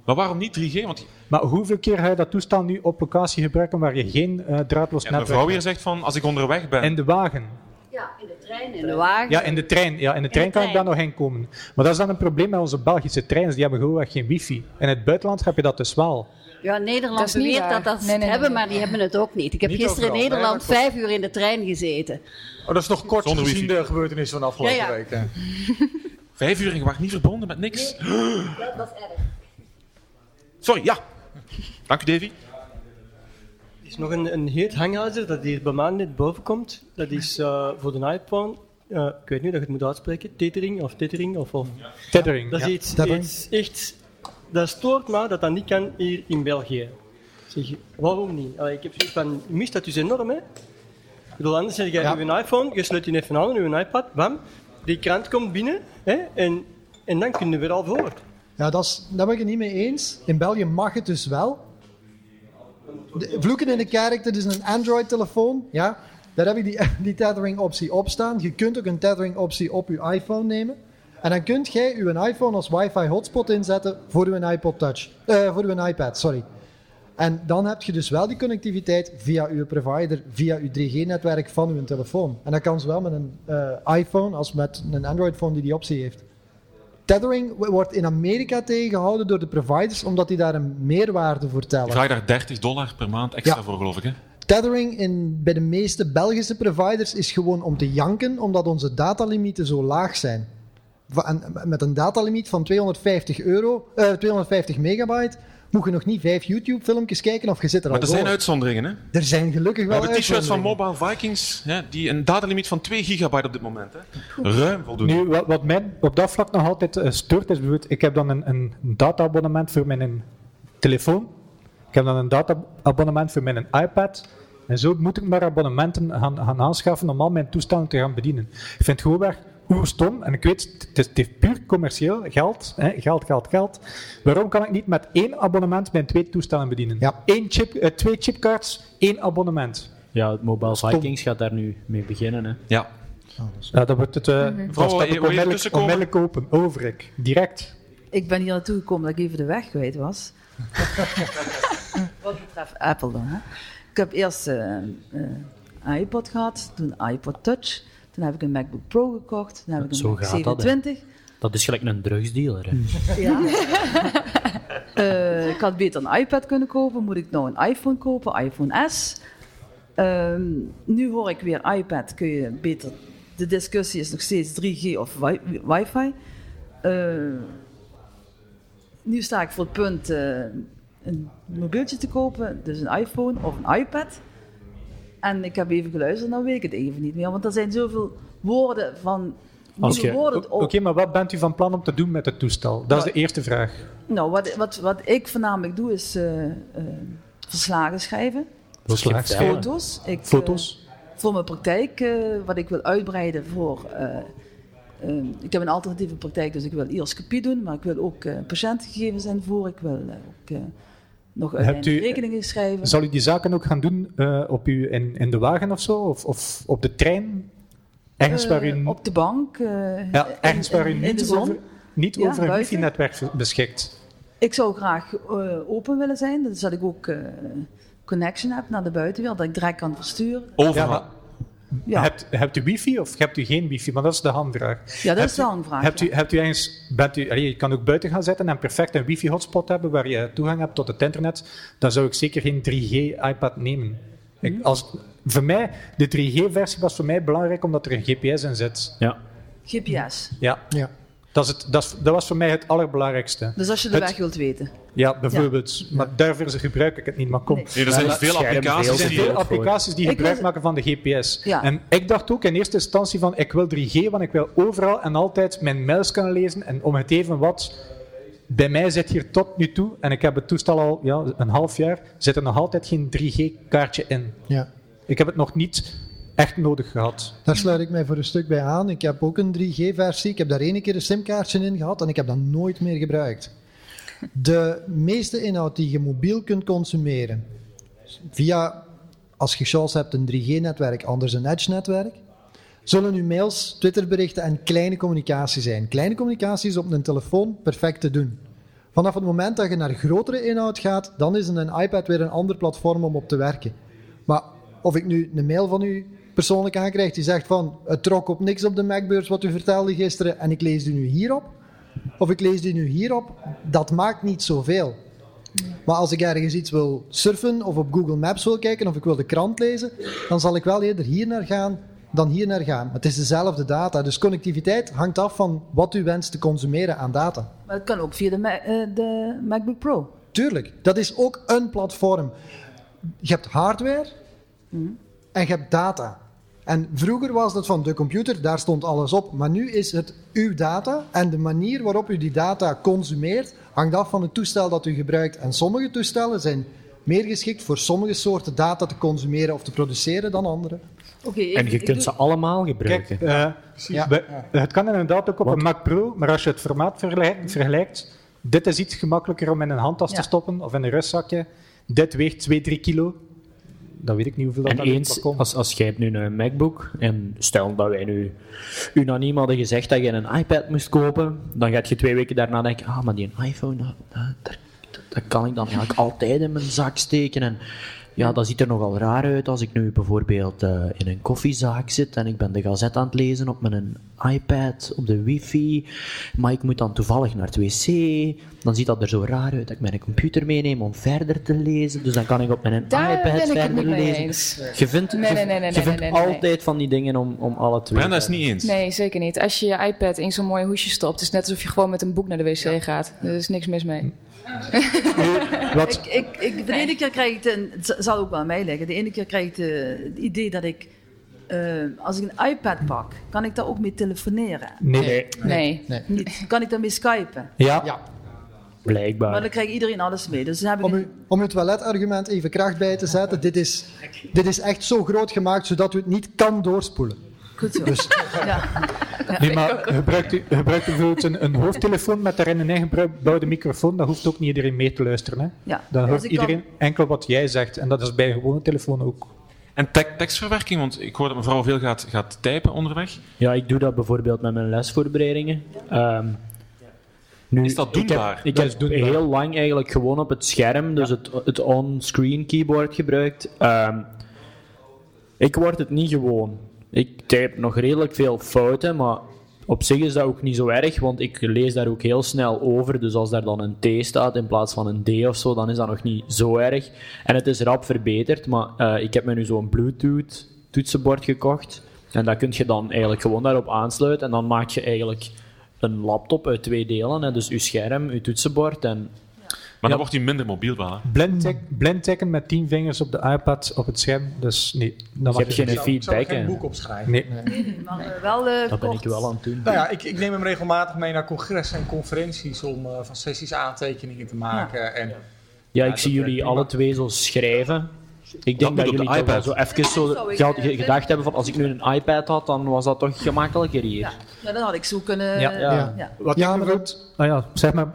Maar waarom niet 3G? Want Maar hoeveel keer ga je dat toestel nu op locatie gebruiken waar je geen draadloos netwerk hebt? mevrouw hier zegt van, als ik onderweg ben... In de wagen. Ja, in de trein, in de wagen. Ja, in de trein. Ja, in de trein kan ik daar nog in komen. Maar dat is dan een probleem met onze Belgische treinen. Die hebben gewoon geen wifi. In het buitenland heb je dat dus wel. Ja, Nederland Dat is niet beweert waar. dat ze het hebben, maar die hebben het ook niet. Ik heb Niet gisteren in overal. Nee, Nederland dat klopt. 5 uur in de trein gezeten. Oh, dat is nog kort Zonder gezien wifi. de gebeurtenissen van afgelopen Ja, ja. week. Hè. 5 uur en je wacht niet verbonden met niks? Dat was erg. Sorry, ja. Dank u, Davy. Er is nog een heet hangijzer dat hier bij mij net boven komt. Dat is voor de iPhone. Ik weet niet dat je het moet uitspreken. Tethering of. Tethering. Dat is Ja. iets Tethering. echt... Dat stoort me dat dat niet kan hier in België. Zeg, waarom niet? Allee, ik heb zoiets van, je mist dat dus enorm, hè? Ik bedoel, anders zeg je Ja. uw iPhone, je sluit die even aan en uw iPad, bam, die krant komt binnen, hè? En dan kun je weer al voort. Ja, daar ben ik het niet mee eens. In België mag het dus wel. Vloeken in de kerk, dat is een Android-telefoon. Ja, daar heb je die tethering-optie op staan. Je kunt ook een tethering-optie op je iPhone nemen. En dan kunt jij je iPhone als wifi-hotspot inzetten voor je iPod Touch. Voor je iPad, sorry. En dan heb je dus wel die connectiviteit via je provider, via je 3G-netwerk van je telefoon. En dat kan zowel met een iPhone als met een Android-phone die optie heeft. Tethering wordt in Amerika tegengehouden door de providers, omdat die daar een meerwaarde voor Je tellen. vraagt daar $30 per maand extra Ja. voor, geloof ik. Hè? Tethering bij de meeste Belgische providers is gewoon om te janken, omdat onze datalimieten zo laag zijn. Met een datalimiet van 250 megabyte moet je nog niet 5 YouTube-filmpjes kijken of je zit er Maar al er zijn door. uitzonderingen. Hè? Er zijn gelukkig We wel hebben t-shirts van uitzonderingen. Mobile Vikings, hè, die een datalimiet van 2 gigabyte op dit moment. Hè. Ruim voldoende. Nu, wat mij op dat vlak nog altijd stoort, is bijvoorbeeld, ik heb dan een data-abonnement voor mijn telefoon. Ik heb dan een data-abonnement voor mijn iPad. En zo moet ik maar abonnementen gaan aanschaffen om al mijn toestellen te gaan bedienen. Ik vind het gewoon weer stom. En ik weet, het is puur commercieel. Geld, hè, geld. Waarom kan ik niet met 1 abonnement mijn 2 toestellen bedienen? Ja. 2 chipcards, 1 abonnement. Ja, het Mobile Vikings gaat daar nu mee beginnen. Hè. Ja. Ja, dan wordt het Mevrouw, wil je tussenkomen? onmiddellijk open. Over ik. Direct. Ik ben hier naartoe gekomen dat ik even de weg kwijt was. Wat betreft Apple dan. Hè. Ik heb eerst een iPod gehad, toen een iPod Touch. Toen heb ik een MacBook Pro gekocht. Toen heb ik een Zo Mac gaat dat, 27. Dat is gelijk een drugsdealer. Hè. Ja. Ik had beter een iPad kunnen kopen. Moet ik nou een iPhone kopen? iPhone S. Nu hoor ik weer iPad kun je beter... De discussie is nog steeds 3G of wifi. Nu sta ik voor het punt een mobieltje te kopen. Dus een iPhone of een iPad. En ik heb even geluisterd, nou weet ik het even niet meer. Want er zijn zoveel woorden van... Oké, maar wat bent u van plan om te doen met het toestel? Dat is de eerste vraag. Nou, wat ik voornamelijk doe is verslagen schrijven. Foto's. Foto's? Voor mijn praktijk, wat ik wil uitbreiden voor... ik heb een alternatieve praktijk, dus ik wil ioscopie doen, maar ik wil ook patiëntengegevens invoeren. Ik wil ook nog uiteindelijk rekeningen schrijven. Zal u die zaken ook gaan doen in de wagen of zo? Of op de trein? Ergens waar u... Op de bank. Ergens waar u in de zon. niet Ja, over een buiten. wifi-netwerk beschikt. Ik zou graag open willen zijn, dus dat ik ook connection heb naar de buitenwereld, dat ik direct kan versturen. Overal. Ja, maar hebt u wifi of hebt u geen wifi? Maar dat is de handvraag. Ja, dat is de handvraag. Hebt u ergens, je kan ook buiten gaan zitten en perfect een wifi-hotspot hebben waar je toegang hebt tot het internet. Dan zou ik zeker geen 3G-iPad nemen. Voor mij, de 3G-versie was voor mij belangrijk omdat er een GPS in zit. Ja. GPS. Ja. Dat was voor mij het allerbelangrijkste. Dus als je de weg wilt weten. Ja, bijvoorbeeld. Maar daarvoor gebruik ik het niet. Maar kom. Nee, er zijn veel applicaties Er zijn die... veel applicaties die gebruik maken van de GPS. Ja. En ik dacht ook in eerste instantie van, ik wil 3G, want ik wil overal en altijd mijn mails kunnen lezen. En om het even wat... Bij mij zit hier tot nu toe, en ik heb het toestel al een half jaar, zit er nog altijd geen 3G-kaartje in. Ja. Ik heb het nog niet echt nodig gehad. Daar sluit ik mij voor een stuk bij aan. Ik heb ook een 3G-versie. Ik heb daar 1 keer een simkaartje in gehad en ik heb dat nooit meer gebruikt. De meeste inhoud die je mobiel kunt consumeren, via, als je chance hebt, een 3G-netwerk, anders een Edge-netwerk, zullen uw mails, Twitterberichten en kleine communicatie zijn. Kleine communicatie is op een telefoon perfect te doen. Vanaf het moment dat je naar grotere inhoud gaat, dan is een iPad weer een ander platform om op te werken. Maar of ik nu een mail van u persoonlijk aankrijg die zegt van het trok op niks op de Macbeurs wat u vertelde gisteren en ik lees u nu hierop, of ik lees u nu hierop, dat maakt niet zoveel. Maar als ik ergens iets wil surfen of op Google Maps wil kijken of ik wil de krant lezen, dan zal ik wel eerder hier naar gaan dan hier naar gaan. Maar het is dezelfde data. Dus connectiviteit hangt af van wat u wenst te consumeren aan data. Maar het kan ook via de MacBook Pro. Tuurlijk. Dat is ook een platform. Je hebt hardware en je hebt data. En vroeger was dat van de computer, daar stond alles op. Maar nu is het uw data en de manier waarop u die data consumeert hangt af van het toestel dat u gebruikt. En sommige toestellen zijn meer geschikt voor sommige soorten data te consumeren of te produceren dan andere. En je kunt ze allemaal gebruiken. Het kan inderdaad ook op een Mac Pro, maar als je het formaat vergelijkt, dit is iets gemakkelijker om in een handtas te stoppen of in een rugzakje. Dit weegt 2-3 kilo. Dan weet ik niet hoeveel dat en eens, als jij hebt nu een MacBook, en stel dat wij nu unaniem hadden gezegd dat je een iPad moest kopen, dan gaat je 2 weken daarna denken, maar die iPhone, dat kan ik dan eigenlijk altijd in mijn zak steken. En ja, dat ziet er nogal raar uit als ik nu bijvoorbeeld in een koffiezaak zit en ik ben de gazette aan het lezen op mijn iPad, op de wifi, maar ik moet dan toevallig naar het wc. Dan ziet dat er zo raar uit dat ik mijn computer meeneem om verder te lezen. Dus dan kan ik op mijn iPad verder lezen. Je vindt altijd van die dingen om alle twee. Ben dat is niet eens. Nee, zeker niet. Als je je iPad in zo'n mooi hoesje stopt, is het net alsof je gewoon met een boek naar de wc gaat. Er is niks mis mee. De ene keer krijg ik het zal ook wel aan mij liggen. De ene keer krijg ik het idee dat ik, als ik een iPad pak, kan ik daar ook mee telefoneren? Nee. Niet. Kan ik daarmee skypen? Ja. Blijkbaar. Maar dan krijgt iedereen alles mee. Dus dan heb ik om uw toiletargument even kracht bij te zetten, dit is echt zo groot gemaakt zodat u het niet kan doorspoelen. Goed zo. Dus. Nee, maar gebruikt u bijvoorbeeld een hoofdtelefoon met daarin een eigen gebouwde microfoon, dan hoeft ook niet iedereen mee te luisteren. Hè? Ja. Dan hoort iedereen enkel wat jij zegt. En dat is bij een gewone telefoon ook. En tekstverwerking, want ik hoor dat mevrouw veel gaat typen onderweg. Ja, ik doe dat bijvoorbeeld met mijn lesvoorbereidingen. Nu, is dat doenbaar? Ik heb heel lang eigenlijk gewoon op het scherm, dus het on-screen keyboard gebruikt. Ik word het niet gewoon. Ik type nog redelijk veel fouten, maar op zich is dat ook niet zo erg, want ik lees daar ook heel snel over. Dus als daar dan een T staat in plaats van een D of zo, dan is dat nog niet zo erg. En het is rap verbeterd, maar ik heb me nu zo'n Bluetooth toetsenbord gekocht. En dat kun je dan eigenlijk gewoon daarop aansluiten. En dan maak je eigenlijk een laptop uit 2 delen. Hè. Dus je scherm, je toetsenbord en... Maar dan wordt hij minder mobiel wel. Blind tikken met 10 vingers op de iPad op het scherm. Dus nee. Je hebt geen feedback. Ik zou geen boek opschrijven. Nee. Maar wel dat ben ik wel aan het doen. Nou ja, ik neem hem regelmatig mee naar congressen en conferenties om van sessies aantekeningen te maken. Ja, ik zie jullie alle twee zo schrijven. Ik denk dat jullie toch wel zo even gedacht hebben van als ik nu een iPad had, dan was dat toch gemakkelijker hier. Ja, dan had ik zo kunnen... Maar goed. Zeg maar...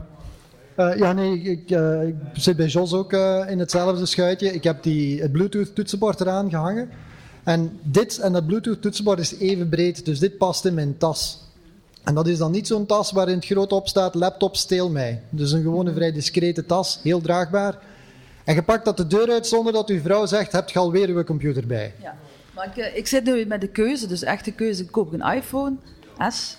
Ik zit bij Jos ook in hetzelfde schuitje. Ik heb het Bluetooth toetsenbord eraan gehangen. En dat Bluetooth toetsenbord is even breed, dus dit past in mijn tas. En dat is dan niet zo'n tas waarin het groot op staat, laptop steel mij. Dus een gewone vrij discrete tas, heel draagbaar. En je pakt dat de deur uit zonder dat uw vrouw zegt, heb je alweer uw computer bij. Ja, maar ik zit nu met de keuze, dus echt de keuze, koop ik een iPhone S,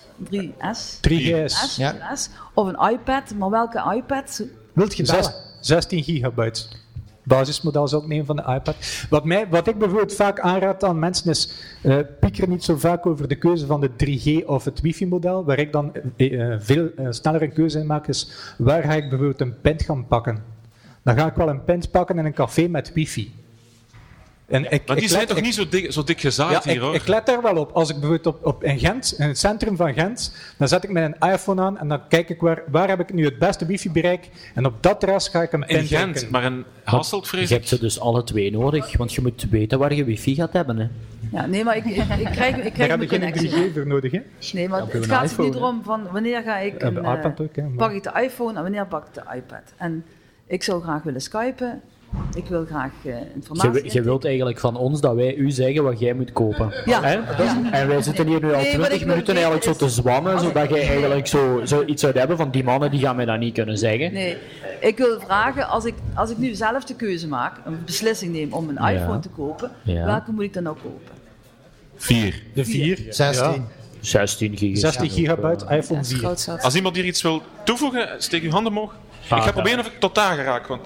3GS, of een iPad, maar welke iPad? Wilt je bellen? 16 gigabyte. Basismodel is ook nemen van de iPad. Wat ik bijvoorbeeld vaak aanraad aan mensen is, pieker niet zo vaak over de keuze van de 3G of het wifi-model. Waar ik dan veel sneller een keuze in maak is, waar ga ik bijvoorbeeld een pint gaan pakken? Dan ga ik wel een pint pakken in een café met wifi. Maar die zijn toch niet zo dik gezaaid hier, hoor? Ik let daar wel op. Als ik bijvoorbeeld in Gent, in het centrum van Gent, dan zet ik mijn iPhone aan en dan kijk ik waar heb ik nu het beste wifi-bereik. En op dat terras ga ik een pint in Gent, drinken. maar in Hasselt, vrees ik. Je hebt ze dus alle twee nodig, want je moet weten waar je wifi gaat hebben. Hè. Ja, nee, maar ik krijg daar heb je geen 3G voor nodig, hè? Nee, maar het gaat er niet om van wanneer ga ik pak ik de iPhone en wanneer pak ik de iPad. En ik zou graag willen skypen Ik wil graag informatie. Je wilt eigenlijk van ons dat wij u zeggen wat jij moet kopen. Ja. En wij zitten hier nu al 20 minuten eigenlijk zo te zwammen, zodat jij eigenlijk zo iets zou hebben van die mannen die gaan mij dat niet kunnen zeggen. Nee, ik wil vragen, als ik nu zelf de keuze maak, een beslissing neem om een iPhone te kopen, welke moet ik dan nou kopen? 4. De 4. 16. Ja. 16 gigabyte. 16 gigabyte, iPhone 4. Als iemand hier iets wil toevoegen, steek uw handen omhoog. Ik ga proberen of ik tot daar geraak. Want...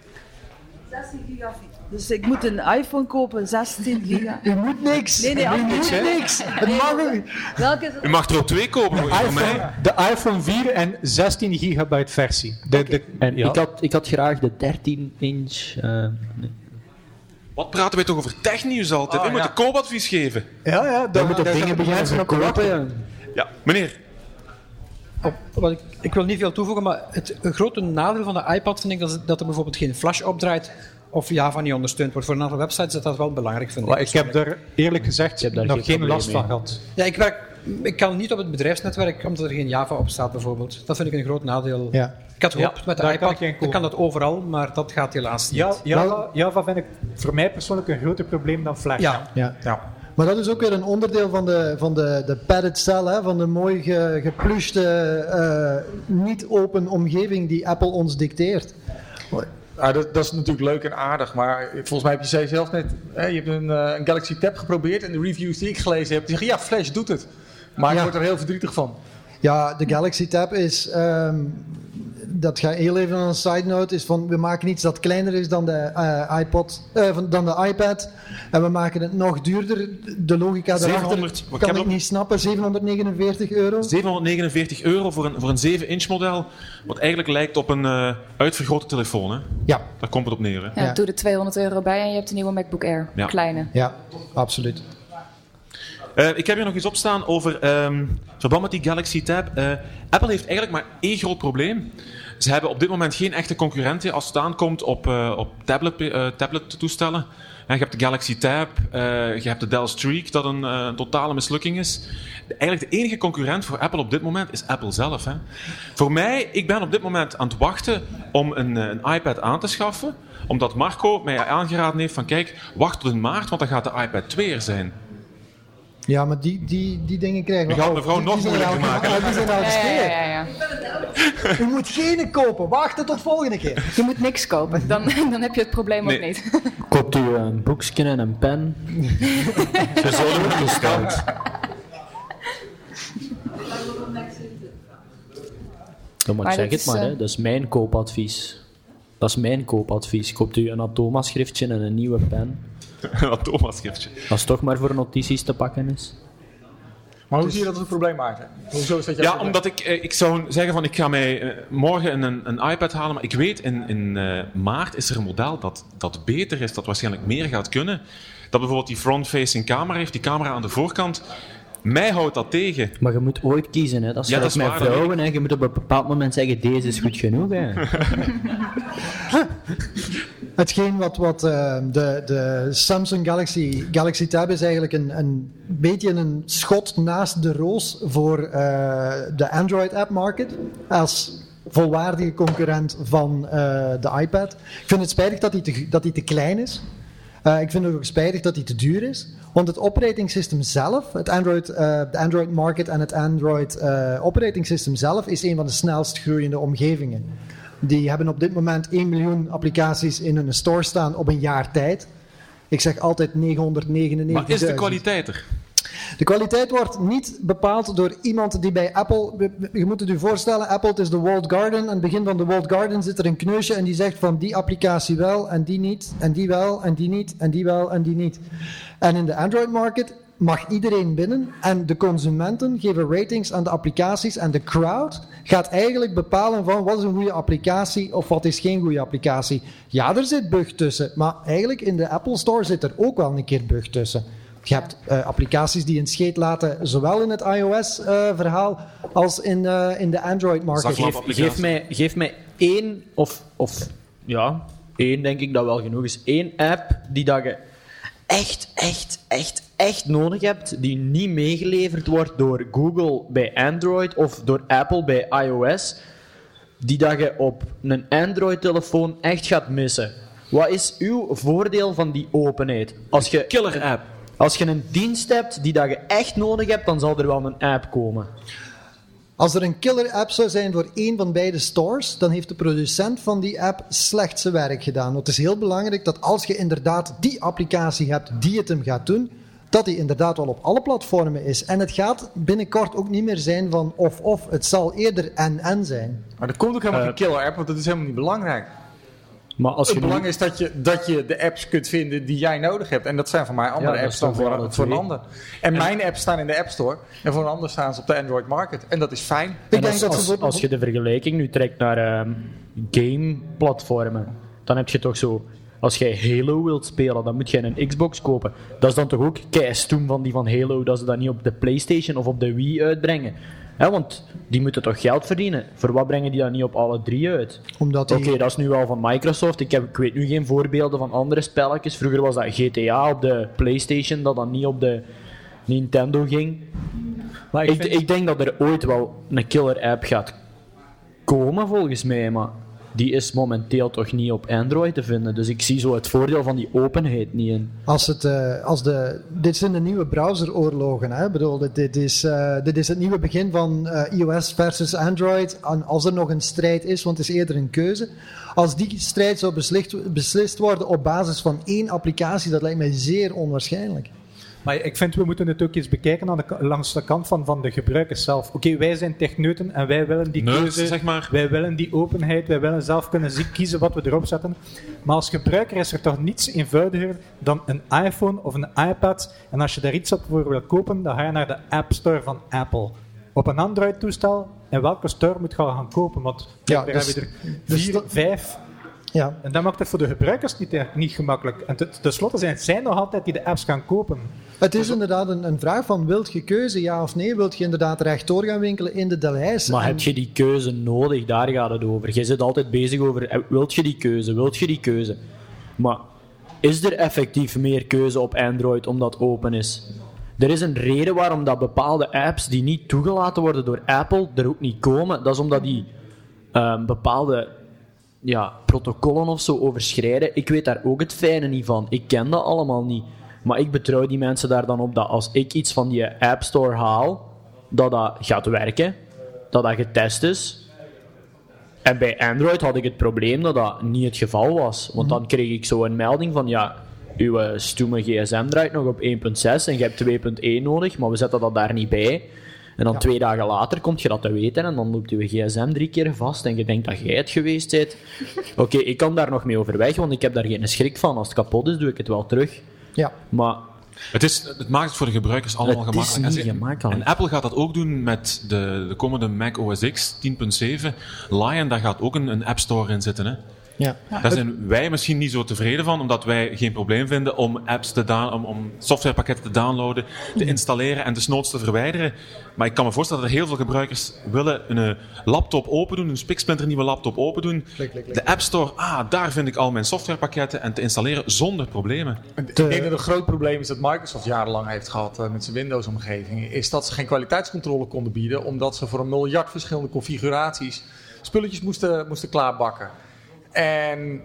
16 gigabyte. Dus ik moet een iPhone kopen, 16 giga. U moet niks. Nee, U moet niks. Het mag u. Welke is het? U mag er ook 2 kopen voor mij. De iPhone 4 en 16 gigabyte versie. Ik had graag de 13-inch. Wat praten wij toch over technieuws altijd? We moeten koopadvies geven. Ja, dan moeten dingen beginnen verkopen. Ja, meneer. Ik wil niet veel toevoegen, maar het grote nadeel van de iPad vind ik dat er bijvoorbeeld geen flash opdraait of Java niet ondersteund wordt. Voor een aantal websites is dat wel belangrijk, vind ik. Ik heb daar eerlijk gezegd nog geen last van gehad. Ja, ik kan niet op het bedrijfsnetwerk omdat er geen Java op staat, bijvoorbeeld. Dat vind ik een groot nadeel. Ja. Ik had gehoopt met de iPad, dan kan dat overal, maar dat gaat helaas niet. Java vind ik voor mij persoonlijk een groter probleem dan Flash. Ja. Maar dat is ook weer een onderdeel van de padded cell, hè, van de mooi gepluste, niet open omgeving die Apple ons dicteert. Dat is natuurlijk leuk en aardig, maar volgens mij heb je zelf net... je hebt een Galaxy Tab geprobeerd en de reviews die ik gelezen heb, die zeggen ja, Flash doet het. Maar ik word er heel verdrietig van. Ja, de Galaxy Tab is... dat ga heel even aan een side note, is van we maken iets dat kleiner is dan de dan de iPad en we maken het nog duurder. De logica daarachter kan ik niet snappen. €749. €749 voor een 7-inch model, wat eigenlijk lijkt op een uitvergrote telefoon. Hè? Ja. Daar komt het op neer. Hè? Ja, doe er €200 bij en je hebt een nieuwe MacBook Air. Ja. Kleine. Ja, absoluut. Ik heb hier nog iets opstaan over verband met die Galaxy Tab. Apple heeft eigenlijk maar één groot probleem. Ze hebben op dit moment geen echte concurrentie als het aankomt op tablet-toestellen. Je hebt de Galaxy Tab, je hebt de Dell Streak, dat een totale mislukking is. Eigenlijk de enige concurrent voor Apple op dit moment is Apple zelf. Hè. Voor mij, ik ben op dit moment aan het wachten om een iPad aan te schaffen, omdat Marco mij aangeraden heeft van kijk, wacht tot in maart, want dan gaat de iPad 2 er zijn. Ja, maar die dingen krijgen we gaan mevrouw nog moeilijker maken. Die zijn al gesteerd. Ja. U moet geen kopen. Wachten tot volgende keer. Je moet niks kopen. Dan heb je het probleem ook niet. Koopt u een boekje en een pen? Ze zullen ook gesteld. Maar zeg het maar, hè. Dat is mijn koopadvies. Koopt u een Atoma-schriftje en een nieuwe pen? Een Atoma-schriftje. Als het toch maar voor notities te pakken is. Maar hoe zie je dat het een probleem maakt? Hoezo is dat ja, omdat ik zou zeggen van ik ga mij morgen een iPad halen, maar ik weet in maart is er een model dat beter is, dat waarschijnlijk meer gaat kunnen. Dat bijvoorbeeld die front-facing camera heeft, die camera aan de voorkant. Mij houdt dat tegen. Maar je moet ooit kiezen, hè. Dat is met vrouwen. Hè. Je moet op een bepaald moment zeggen, deze is goed genoeg. Hè. Hetgeen wat de Samsung Galaxy Tab is eigenlijk een beetje een schot naast de roos voor de Android app market. Als volwaardige concurrent van de iPad. Ik vind het spijtig dat hij te klein is. Ik vind het ook spijtig dat hij te duur is. Want het operating system zelf, de Android market en het Android operating system zelf is een van de snelst groeiende omgevingen. Die hebben op dit moment 1 miljoen applicaties in hun store staan op een jaar tijd. Ik zeg altijd 999.000. Maar is de kwaliteit er? De kwaliteit wordt niet bepaald door iemand die bij Apple... Je moet het je voorstellen, Apple het is de walled garden. Aan het begin van de walled garden zit er een kneusje en die zegt van die applicatie wel en die niet. En die wel en die niet en die wel en die niet. En in de Android market mag iedereen binnen en de consumenten geven ratings aan de applicaties en de crowd gaat eigenlijk bepalen van wat is een goede applicatie of wat is geen goede applicatie. Ja, er zit bug tussen, maar eigenlijk in de Apple Store zit er ook wel een keer bug tussen. Je hebt applicaties die een scheet laten, zowel in het iOS-verhaal als in de Android-market. Geef mij één, of één denk ik dat wel genoeg is, één app die dat je echt nodig hebt, die niet meegeleverd wordt door Google bij Android of door Apple bij iOS, die dat je op een Android-telefoon echt gaat missen. Wat is uw voordeel van die openheid? Als je Killer app. Als je een dienst hebt die dat je echt nodig hebt, dan zal er wel een app komen. Als er een killer app zou zijn voor één van beide stores, dan heeft de producent van die app slecht zijn werk gedaan. Want het is heel belangrijk dat als je inderdaad die applicatie hebt die het hem gaat doen, dat die inderdaad wel op alle platformen is. En het gaat binnenkort ook niet meer zijn van of. Het zal eerder en zijn. Maar er komt ook helemaal geen killer app, want dat is helemaal niet belangrijk. Maar als het belang is dat je de apps kunt vinden die jij nodig hebt. En dat zijn voor mij andere apps dan voor een ander. En mijn apps staan in de App Store. En voor een ander staan ze op de Android Market. En dat is fijn. Als je de vergelijking nu trekt naar game-platformen, dan heb je toch zo... Als jij Halo wilt spelen, dan moet je een Xbox kopen. Dat is dan toch ook keistoem van die van Halo, dat ze dat niet op de PlayStation of op de Wii uitbrengen. Want die moeten toch geld verdienen. Voor wat brengen die dat niet op alle 3 uit? Oké, dat is nu wel van Microsoft. Ik weet nu geen voorbeelden van andere spelletjes. Vroeger was dat GTA op de PlayStation, dat dan niet op de Nintendo ging. Maar ik denk dat er ooit wel een killer app gaat komen, volgens mij. Maar die is momenteel toch niet op Android te vinden. Dus ik zie zo het voordeel van die openheid niet in. Dit zijn de nieuwe browseroorlogen. Hè? Ik bedoel, dit is het nieuwe begin van iOS versus Android. En als er nog een strijd is, want het is eerder een keuze. Als die strijd zou beslist worden op basis van één applicatie, dat lijkt mij zeer onwaarschijnlijk. Maar ik vind, we moeten het ook eens bekijken langs de kant van de gebruikers zelf. Oké, wij zijn techneuten en wij willen die keuze, zeg maar. Wij willen die openheid, wij willen zelf kunnen kiezen wat we erop zetten. Maar als gebruiker is er toch niets eenvoudiger dan een iPhone of een iPad. En als je daar iets op voor wil kopen, dan ga je naar de App Store van Apple. Op een Android-toestel, in welke store moet je al gaan kopen? Want daar heb je er 4, 5... Ja. En dat maakt het voor de gebruikers niet gemakkelijk. En tenslotte zijn het zij nog altijd die de apps gaan kopen. Het is inderdaad een vraag van, wilt je keuze, ja of nee? Wilt je inderdaad rechtdoor gaan winkelen in de Delhaize? Maar heb je die keuze nodig? Daar gaat het over. Je zit altijd bezig over, wilt je die keuze? Maar is er effectief meer keuze op Android omdat het open is? Er is een reden waarom dat bepaalde apps die niet toegelaten worden door Apple er ook niet komen. Dat is omdat die bepaalde... protocollen of zo overschrijden. Ik weet daar ook het fijne niet van. Ik ken dat allemaal niet. Maar ik betrouw die mensen daar dan op dat als ik iets van die App Store haal, dat gaat werken, dat getest is. En bij Android had ik het probleem dat dat niet het geval was. Want dan kreeg ik zo een melding van, uw stoeme gsm draait nog op 1.6 en je hebt 2.1 nodig, maar we zetten dat daar niet bij. En dan 2 dagen later kom je dat te weten en dan loopt je gsm 3 keer vast en je denkt dat jij het geweest bent. Oké, ik kan daar nog mee overweg, want ik heb daar geen schrik van. Als het kapot is, doe ik het wel terug. Ja. Maar... Het maakt het voor de gebruikers allemaal gemakkelijk. Het is niet gemakkelijk. En Apple gaat dat ook doen met de komende Mac OS X 10.7. Lion, daar gaat ook een App Store in zitten, hè? Ja. Daar zijn wij misschien niet zo tevreden van, omdat wij geen probleem vinden om apps om softwarepakketten te downloaden, te installeren en desnoods te verwijderen. Maar ik kan me voorstellen dat er heel veel gebruikers willen een laptop open doen, een spiksplinternieuwe laptop open doen. De App Store, daar vind ik al mijn softwarepakketten en te installeren zonder problemen. Ik denk dat een groot probleem is dat Microsoft jarenlang heeft gehad met zijn Windows-omgeving, is dat ze geen kwaliteitscontrole konden bieden, omdat ze voor 1 miljard verschillende configuraties spulletjes moesten klaarbakken. En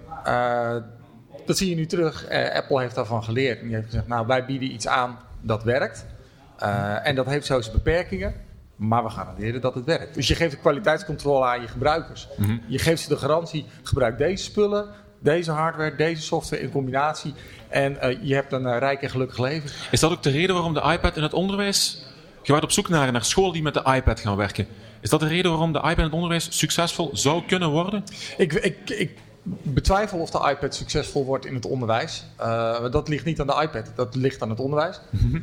dat zie je nu terug. Apple heeft daarvan geleerd. En die heeft gezegd, wij bieden iets aan dat werkt. En dat heeft zo zijn beperkingen. Maar we garanderen dat het werkt. Dus je geeft de kwaliteitscontrole aan je gebruikers. Mm-hmm. Je geeft ze de garantie, gebruik deze spullen, deze hardware, deze software in combinatie. En je hebt een rijk en gelukkig leven. Is dat ook de reden waarom de iPad in het onderwijs... Je wordt op zoek naar scholen die met de iPad gaan werken. Is dat de reden waarom de iPad in het onderwijs succesvol zou kunnen worden? Ik betwijfel of de iPad succesvol wordt in het onderwijs. Dat ligt niet aan de iPad, dat ligt aan het onderwijs.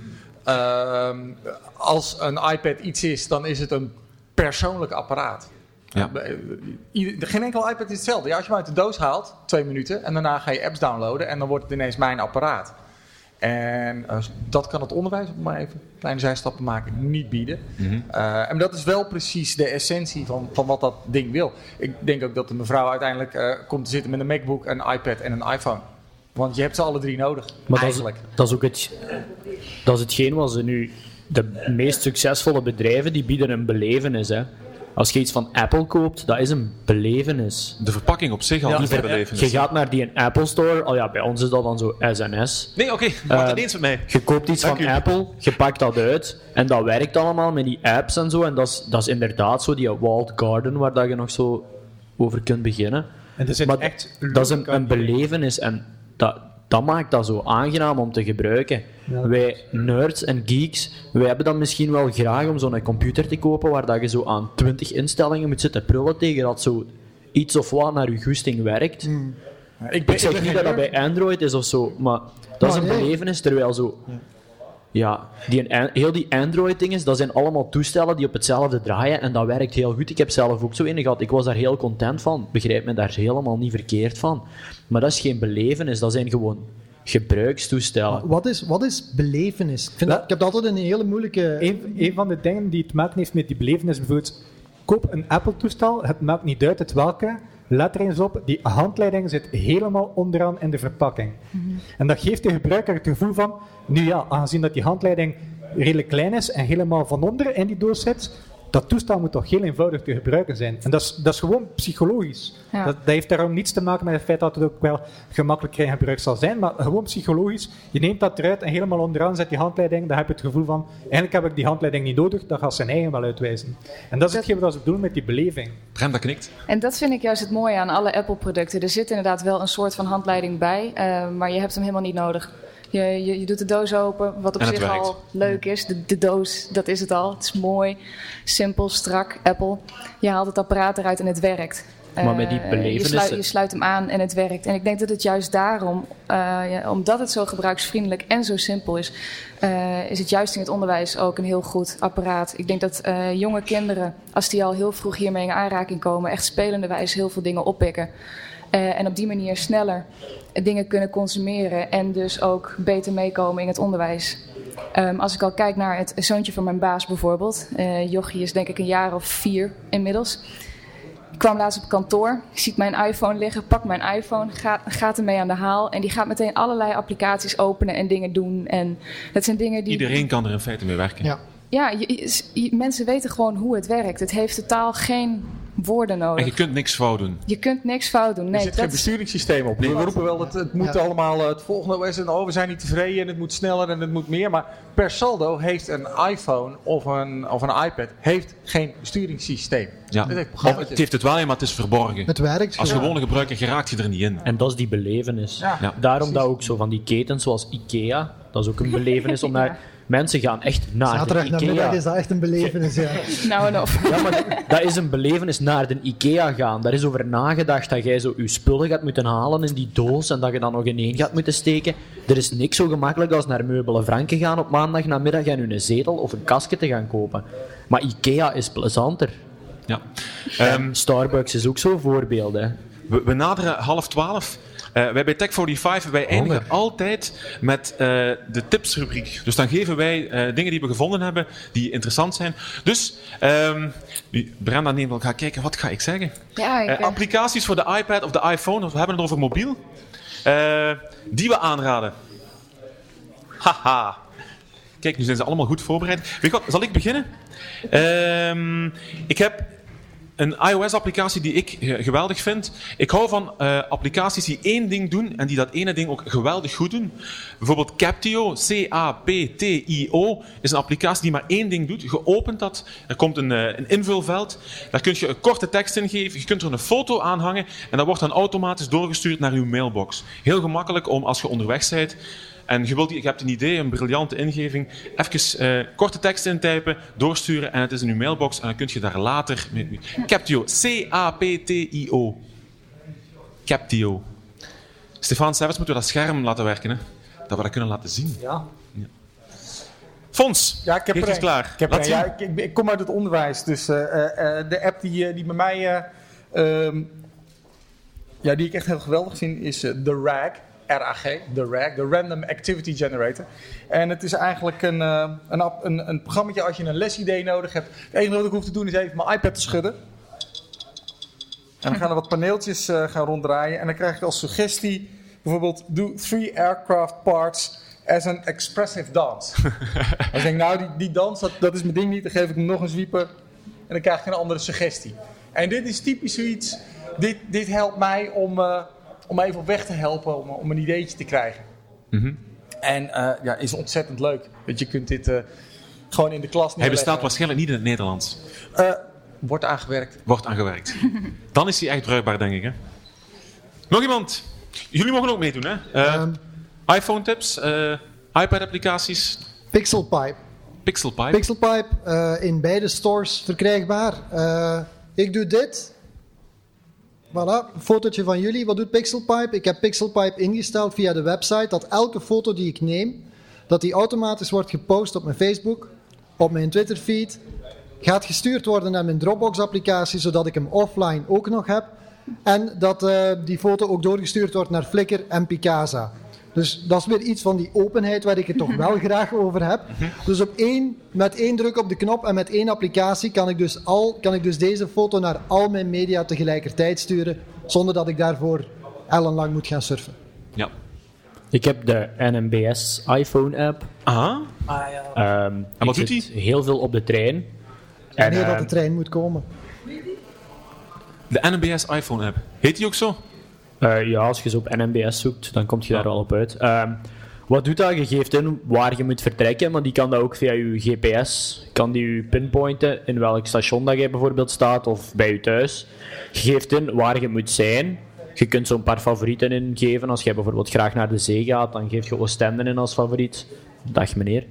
Als een iPad iets is, dan is het een persoonlijk apparaat. Ja. Geen enkel iPad is hetzelfde. Als je hem uit de doos haalt, 2 minuten, en daarna ga je apps downloaden en dan wordt het ineens mijn apparaat. En dat kan het onderwijs, om maar even kleine zijstappen maken, niet bieden. Mm-hmm. En dat is wel precies de essentie van wat dat ding wil. Ik denk ook dat de mevrouw uiteindelijk komt te zitten met een MacBook, een iPad en een iPhone. Want je hebt ze alle 3 nodig, maar eigenlijk. Dat is ook hetgeen wat ze nu... De meest succesvolle bedrijven die bieden een belevenis. Hè. Als je iets van Apple koopt, dat is een belevenis. De verpakking op zich al is een belevenis. Je gaat naar die Apple Store, bij ons is dat dan zo SNS. Nee, oké, wacht ineens met mij. Je koopt iets van Apple, je pakt dat uit en dat werkt allemaal met die apps en zo. En dat is inderdaad zo die walled garden waar dat je nog zo over kunt beginnen. En dat is een belevenis en dat maakt dat zo aangenaam om te gebruiken. Ja, wij nerds en geeks, wij hebben dan misschien wel graag om zo'n computer te kopen waar dat je zo aan 20 instellingen moet zitten prullen tegen dat zo iets of wat naar je goesting werkt. Ja, ik zeg niet dat dat bij Android is of zo, maar dat is een belevenis, terwijl zo... Ja, heel die Android-dingen, dat zijn allemaal toestellen die op hetzelfde draaien en dat werkt heel goed. Ik heb zelf ook zo een gehad. Ik was daar heel content van. Begrijp me daar helemaal niet verkeerd van. Maar dat is geen belevenis, dat zijn gewoon gebruikstoestellen. Wat is belevenis? Ik heb altijd een hele moeilijke... Een van de dingen die te maken heeft met die belevenis, bijvoorbeeld, koop een Apple-toestel, het maakt niet uit het welke, let er eens op, die handleiding zit helemaal onderaan in de verpakking. Mm-hmm. En dat geeft de gebruiker het gevoel van, nu ja, aangezien dat die handleiding redelijk klein is en helemaal van onder in die doos zit, dat toestel moet toch heel eenvoudig te gebruiken zijn. En dat is gewoon psychologisch. Ja. Dat heeft daarom niets te maken met het feit dat het ook wel gemakkelijker in gebruik zal zijn, maar gewoon psychologisch. Je neemt dat eruit en helemaal onderaan zet die handleiding, dan heb je het gevoel van, eigenlijk heb ik die handleiding niet nodig, dan gaat zijn eigen wel uitwijzen. En dat is hetgeen wat ze bedoelen met die beleving. Brenda knikt. En dat vind ik juist het mooie aan alle Apple-producten. Er zit inderdaad wel een soort van handleiding bij, maar je hebt hem helemaal niet nodig. Je doet de doos open, wat op zich al leuk is. De doos, dat is het al. Het is mooi, simpel, strak, Apple. Je haalt het apparaat eruit en het werkt. Maar met die belevenissen... Je sluit hem aan en het werkt. En ik denk dat het juist daarom, omdat het zo gebruiksvriendelijk en zo simpel is het juist in het onderwijs ook een heel goed apparaat. Ik denk dat jonge kinderen, als die al heel vroeg hiermee in aanraking komen, echt spelenderwijs heel veel dingen oppikken. En op die manier sneller dingen kunnen consumeren en dus ook beter meekomen in het onderwijs. Als ik al kijk naar het zoontje van mijn baas bijvoorbeeld. Jochie is denk ik een jaar of 4 inmiddels. Ik kwam laatst op kantoor, ziet mijn iPhone liggen, pak mijn iPhone, gaat ermee aan de haal. En die gaat meteen allerlei applicaties openen en dingen doen. En dat zijn dingen die... Iedereen kan er in feite mee werken. Ja, mensen weten gewoon hoe het werkt. Het heeft totaal geen woorden nodig. En je kunt niks fout doen. Je kunt niks fout doen. Nee, er zit geen besturingssysteem op. We roepen wel dat het moet allemaal het volgende OS en we zijn niet tevreden en het moet sneller en het moet meer. Maar per saldo heeft een iPhone of een iPad heeft geen besturingssysteem. Ja. Het heeft het wel, maar het is verborgen. Het werkt. Als gewone gebruiker geraakt je er niet in. En dat is die belevenis. Ja. Daarom dat ook zo van die ketens zoals IKEA, dat is ook een belevenis om naar... Mensen gaan echt naar zaterdag de IKEA. Zaterdag is dat echt een belevenis, ja. Nou en of. Ja, maar dat is een belevenis naar de IKEA gaan. Daar is over nagedacht dat jij zo je spullen gaat moeten halen in die doos en dat je dan nog in één gaat moeten steken. Er is niks zo gemakkelijk als naar Meubelen Franke gaan op maandag namiddag en een zetel of een kastje te gaan kopen. Maar IKEA is plezanter. Ja. Starbucks is ook zo'n voorbeeld. Hè. We naderen 11:30. Wij bij Tech45 eindigen altijd met de tipsrubriek. Dus dan geven wij dingen die we gevonden hebben, die interessant zijn. Dus, Brenda neemt wel, ga kijken, wat ga ik zeggen? Ja, applicaties voor de iPad of de iPhone, of we hebben het over mobiel, die we aanraden. Haha. Kijk, nu zijn ze allemaal goed voorbereid. Weet je wat, zal ik beginnen? Ik heb een iOS-applicatie die ik geweldig vind. Ik hou van applicaties die één ding doen en die dat ene ding ook geweldig goed doen. Bijvoorbeeld Captio, C-A-P-T-I-O, is een applicatie die maar één ding doet. Je opent dat, er komt een invulveld, daar kun je een korte tekst in geven, je kunt er een foto aan hangen en dat wordt dan automatisch doorgestuurd naar je mailbox. Heel gemakkelijk om als je onderweg bent en je hebt een idee, een briljante ingeving, even korte tekst intypen, doorsturen en het is in je mailbox en dan kun je daar later... Captio, C-A-P-T-I-O. Captio. Stefan, zelfs moeten we dat scherm laten werken, hè? Dat we dat kunnen laten zien. Ja. Fons, ja, ik heb het klaar. Ik kom uit het onderwijs, dus de app die bij mij... die ik echt heel geweldig vind, is The RAG. RAG, de RAG, de Random Activity Generator. En het is eigenlijk een programmaatje als je een lesidee nodig hebt. Het enige wat ik hoef te doen is even mijn iPad te schudden. En dan gaan er wat paneeltjes gaan ronddraaien. En dan krijg ik als suggestie bijvoorbeeld do 3 aircraft parts as an expressive dance. Als ik denk, nou die dans, dat is mijn ding niet. Dan geef ik hem nog een zwieper. dan krijg je een andere suggestie. En dit is typisch zoiets, dit helpt mij om even op weg te helpen, om een ideetje te krijgen. Mm-hmm. En is ontzettend leuk. Want je kunt dit gewoon in de klas neerleggen. Hij bestaat waarschijnlijk niet in het Nederlands. Wordt aangewerkt. Wordt aangewerkt. Dan is hij echt bruikbaar, denk ik. Hè? Nog iemand? Jullie mogen ook meedoen, hè? iPhone tips, iPad-applicaties. Pixelpipe. Pixelpipe in beide stores verkrijgbaar. Ik doe dit. Voilà, een fotootje van jullie. Wat doet Pixelpipe? Ik heb Pixelpipe ingesteld via de website dat elke foto die ik neem, dat die automatisch wordt gepost op mijn Facebook, op mijn Twitter-feed, gaat gestuurd worden naar mijn Dropbox-applicatie, zodat ik hem offline ook nog heb. En dat die foto ook doorgestuurd wordt naar Flickr en Picasa. Dus dat is weer iets van die openheid waar ik het toch wel graag over heb. Dus met één druk op de knop en met één applicatie kan ik dus deze foto naar al mijn media tegelijkertijd sturen, zonder dat ik daarvoor ellenlang moet gaan surfen. Ja. Ik heb de NMBS iPhone app. Aha. En wat doet die? Heel veel op de trein. Wanneer dat de trein moet komen. De NMBS iPhone app. Heet die ook zo? Ja, als je zo op NMBS zoekt, dan kom je daar wel op uit. Wat doet dat? Je geeft in waar je moet vertrekken, maar die kan dat ook via je GPS. Kan die je pinpointen in welk station dat je bijvoorbeeld staat of bij je thuis. Je geeft in waar je moet zijn. Je kunt zo'n paar favorieten ingeven. Als je bijvoorbeeld graag naar de zee gaat, dan geef je Oostende in als favoriet. Dag meneer.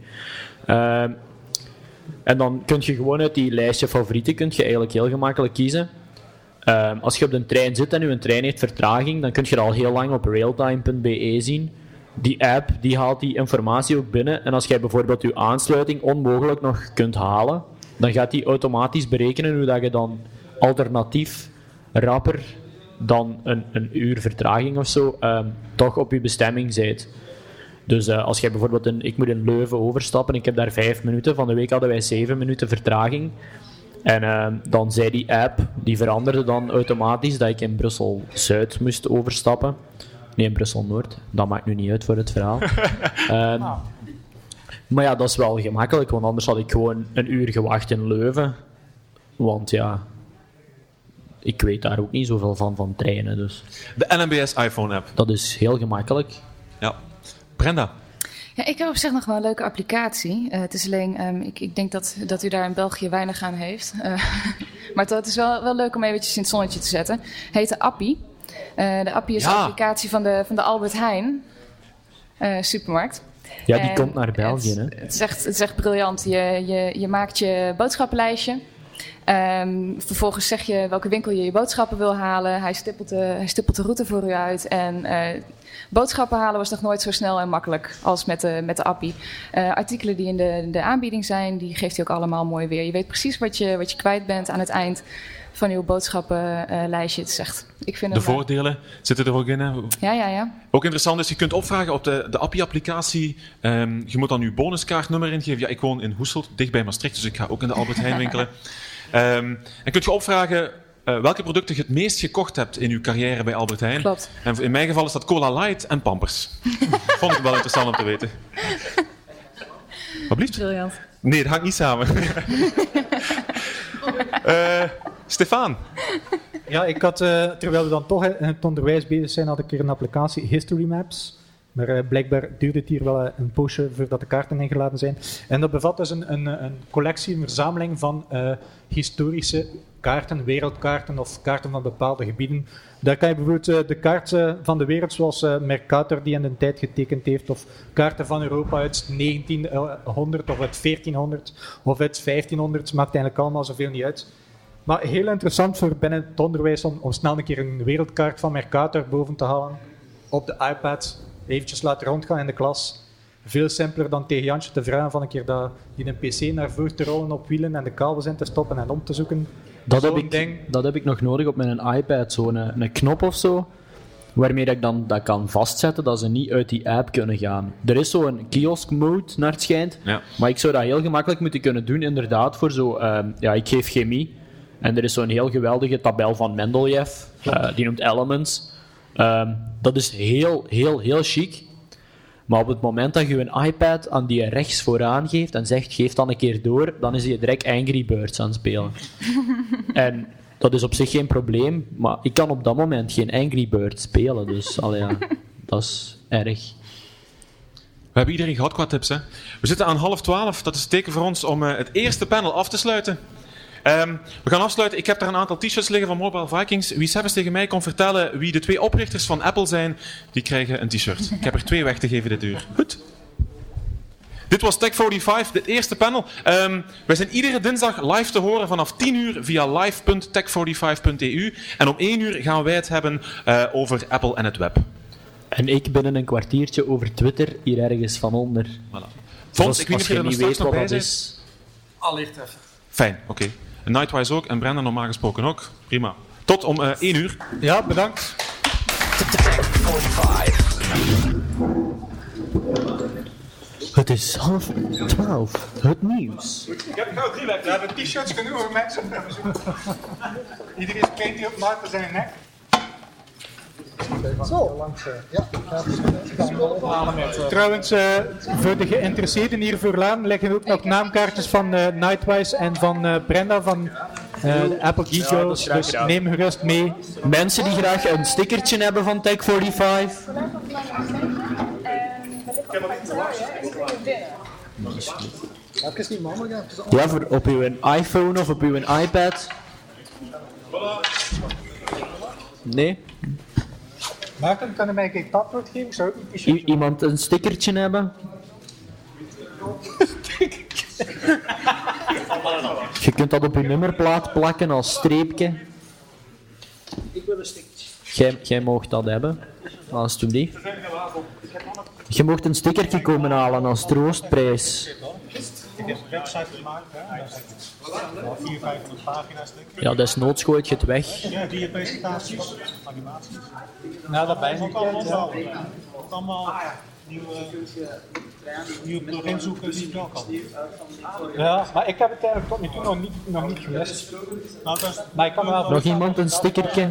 En dan kun je gewoon uit die lijstje favorieten kun je eigenlijk heel gemakkelijk kiezen. Als je op de trein zit en je trein heeft vertraging, dan kun je er al heel lang op realtime.be zien. Die app die haalt die informatie ook binnen. En als jij bijvoorbeeld je aansluiting onmogelijk nog kunt halen, dan gaat die automatisch berekenen hoe dat je dan alternatief rapper dan een uur vertraging of zo toch op je bestemming bent. Dus als jij bijvoorbeeld ik moet in Leuven overstappen, ik heb daar 5 minuten. Van de week hadden wij 7 minuten vertraging. En dan zei die app, die veranderde dan automatisch dat ik in Brussel-Zuid moest overstappen. Nee, in Brussel-Noord. Dat maakt nu niet uit voor het verhaal. Maar ja, dat is wel gemakkelijk, want anders had ik gewoon een uur gewacht in Leuven. Want ja, ik weet daar ook niet zoveel van treinen. Dus. De NMBS iPhone app. Dat is heel gemakkelijk. Ja. Brenda? Ja, ik heb op zich nog wel een leuke applicatie. Het is alleen, ik denk dat u daar in België weinig aan heeft. Maar het is wel leuk om eventjes in het zonnetje te zetten. Heet de Appie. De Appie is een applicatie van de Albert Heijn supermarkt. Ja, die komt naar België. Het is echt briljant. Je maakt je boodschappenlijstje. Vervolgens zeg je welke winkel je boodschappen wil halen. Hij stippelt de route voor u uit. En boodschappen halen was nog nooit zo snel en makkelijk als met de appie. Artikelen die in de aanbieding zijn, die geeft hij ook allemaal mooi weer. Je weet precies wat je kwijt bent aan het eind van uw boodschappenlijstje. Het is echt, ik vind de voordelen zitten er ook in. Hè? Ja. Ook interessant is, je kunt opvragen op de Appie-applicatie. Je moet dan je bonuskaartnummer ingeven. Ja, ik woon in Hoeselt, dicht bij Maastricht, dus ik ga ook in de Albert Heijn winkelen. En kunt je opvragen welke producten je het meest gekocht hebt in je carrière bij Albert Heijn. Klopt. En in mijn geval is dat Cola Light en Pampers. Vond ik wel interessant om te weten. Wat blieft? Briljant. Nee, dat hangt niet samen. Stefan? Ja, ik had, terwijl we dan toch in het onderwijs bezig zijn, had ik hier een applicatie, History Maps. Maar blijkbaar duurde het hier wel een poosje voordat de kaarten ingeladen zijn. En dat bevat dus een collectie, een verzameling van historische kaarten, wereldkaarten of kaarten van bepaalde gebieden. Daar kan je bijvoorbeeld de kaart van de wereld, zoals Mercator die in de tijd getekend heeft, of kaarten van Europa uit 1900 of uit 1400 of uit 1500, maakt eigenlijk allemaal zoveel niet uit. Maar heel interessant voor binnen het onderwijs om snel een keer een wereldkaart van Mercator boven te halen op de iPad. Eventjes laten rondgaan in de klas. Veel simpeler dan tegen Jantje te vragen van een keer die een pc naar voren te rollen op wielen en de kabels in te stoppen en om te zoeken. Dat heb ik nog nodig op mijn iPad. Zo'n knop of zo, waarmee ik dan dat kan vastzetten dat ze niet uit die app kunnen gaan. Er is zo'n kiosk mode naar het schijnt, maar ik zou dat heel gemakkelijk moeten kunnen doen inderdaad voor zo... ik geef chemie en er is zo'n heel geweldige tabel van Mendeleev, die noemt Elements. Dat is heel, heel, heel chic. Maar op het moment dat je een iPad aan die rechts vooraan geeft en zegt, geef dan een keer door, dan is hij direct Angry Birds aan het spelen. En dat is op zich geen probleem, maar ik kan op dat moment geen Angry Birds spelen, dus dat is erg. We hebben iedereen gehad qua tips, hè? We zitten aan 11:30, dat is het teken voor ons om het eerste panel af te sluiten. We gaan afsluiten. Ik heb daar een aantal t-shirts liggen van Mobile Vikings. Wie zelfs tegen mij kon vertellen wie de 2 oprichters van Apple zijn, die krijgen een t-shirt. Ik heb er 2 weg te geven dit uur. Goed. Dit was Tech45, dit eerste panel. Wij zijn iedere dinsdag live te horen vanaf 10 uur via live.tech45.eu. En om 1 uur gaan wij het hebben over Apple en het web. En ik binnen een kwartiertje over Twitter, hier ergens van onder. Voilà. Fons, ik weet niet of je er nog straks nog bij bent. Allicht even. Fijn, oké. En Nightwise ook en Brenda normaal gesproken ook. Prima. Tot om 1 uur. Ja, bedankt. Het is 11:30. Het nieuws. Ik heb gauw 3 weg. We hebben t-shirts genoeg voor mensen. Iedereen spreekt hier op Mark voor zijn nek. Zo. Trouwens, voor de geïnteresseerden hier vooraan liggen ook nog naamkaartjes van Nightwise en van Brenda van de Apple Geek Girls. Dus neem gerust mee. Mensen die graag een stickertje hebben van Tech45. Ja, voor op uw iPhone of op uw iPad. Nee? Maarten, kan je mij geen tapwoord geven? Zou Iemand een stickertje hebben? Je kunt dat op je nummerplaat plakken als streepje. Ik wil een stickertje. Jij mag dat hebben, alsjeblieft. Je mocht een stickertje komen halen als troostprijs. Ik heb een website gemaakt, hè. 400-500 pagina's. Ja, desnoods gooit je het weg. Ja, die presentaties, animaties. Nou, dat bij ook allemaal. Ook allemaal nieuwe plugins zoeken die ik wel kan. Ja, maar ik heb het eigenlijk tot nu toe nog niet gemist. Nou, maar ik kan wel nog iemand een stickertje?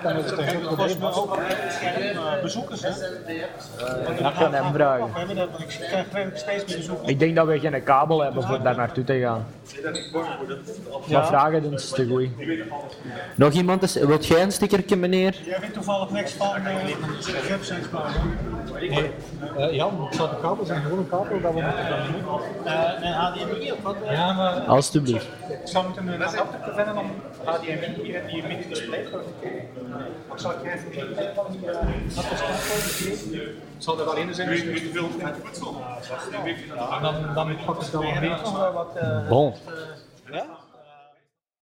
Bezoekers, hè? Ik ga hem vragen. Ik krijg steeds meer bezoekers. Ik denk dat we geen kabel hebben voor daar naartoe te gaan. Maar vragen doen is te goed. Nog iemand? Wilt jij een stickertje, meneer? Jij weet toevallig niks van websites bouwen? Nee. Jan, het zou de kabel zijn, gewoon een kabel dat we moeten doen. Een HDMI of wat? Ja, maar... Alsjeblieft. Ik zou moeten een adapter vinden om HDMI hier in die mini-display te doen. Ik zal het even kijken van die adapter zal er wel in zijn. Dan pak ik dan wel mee. Bon. Ja?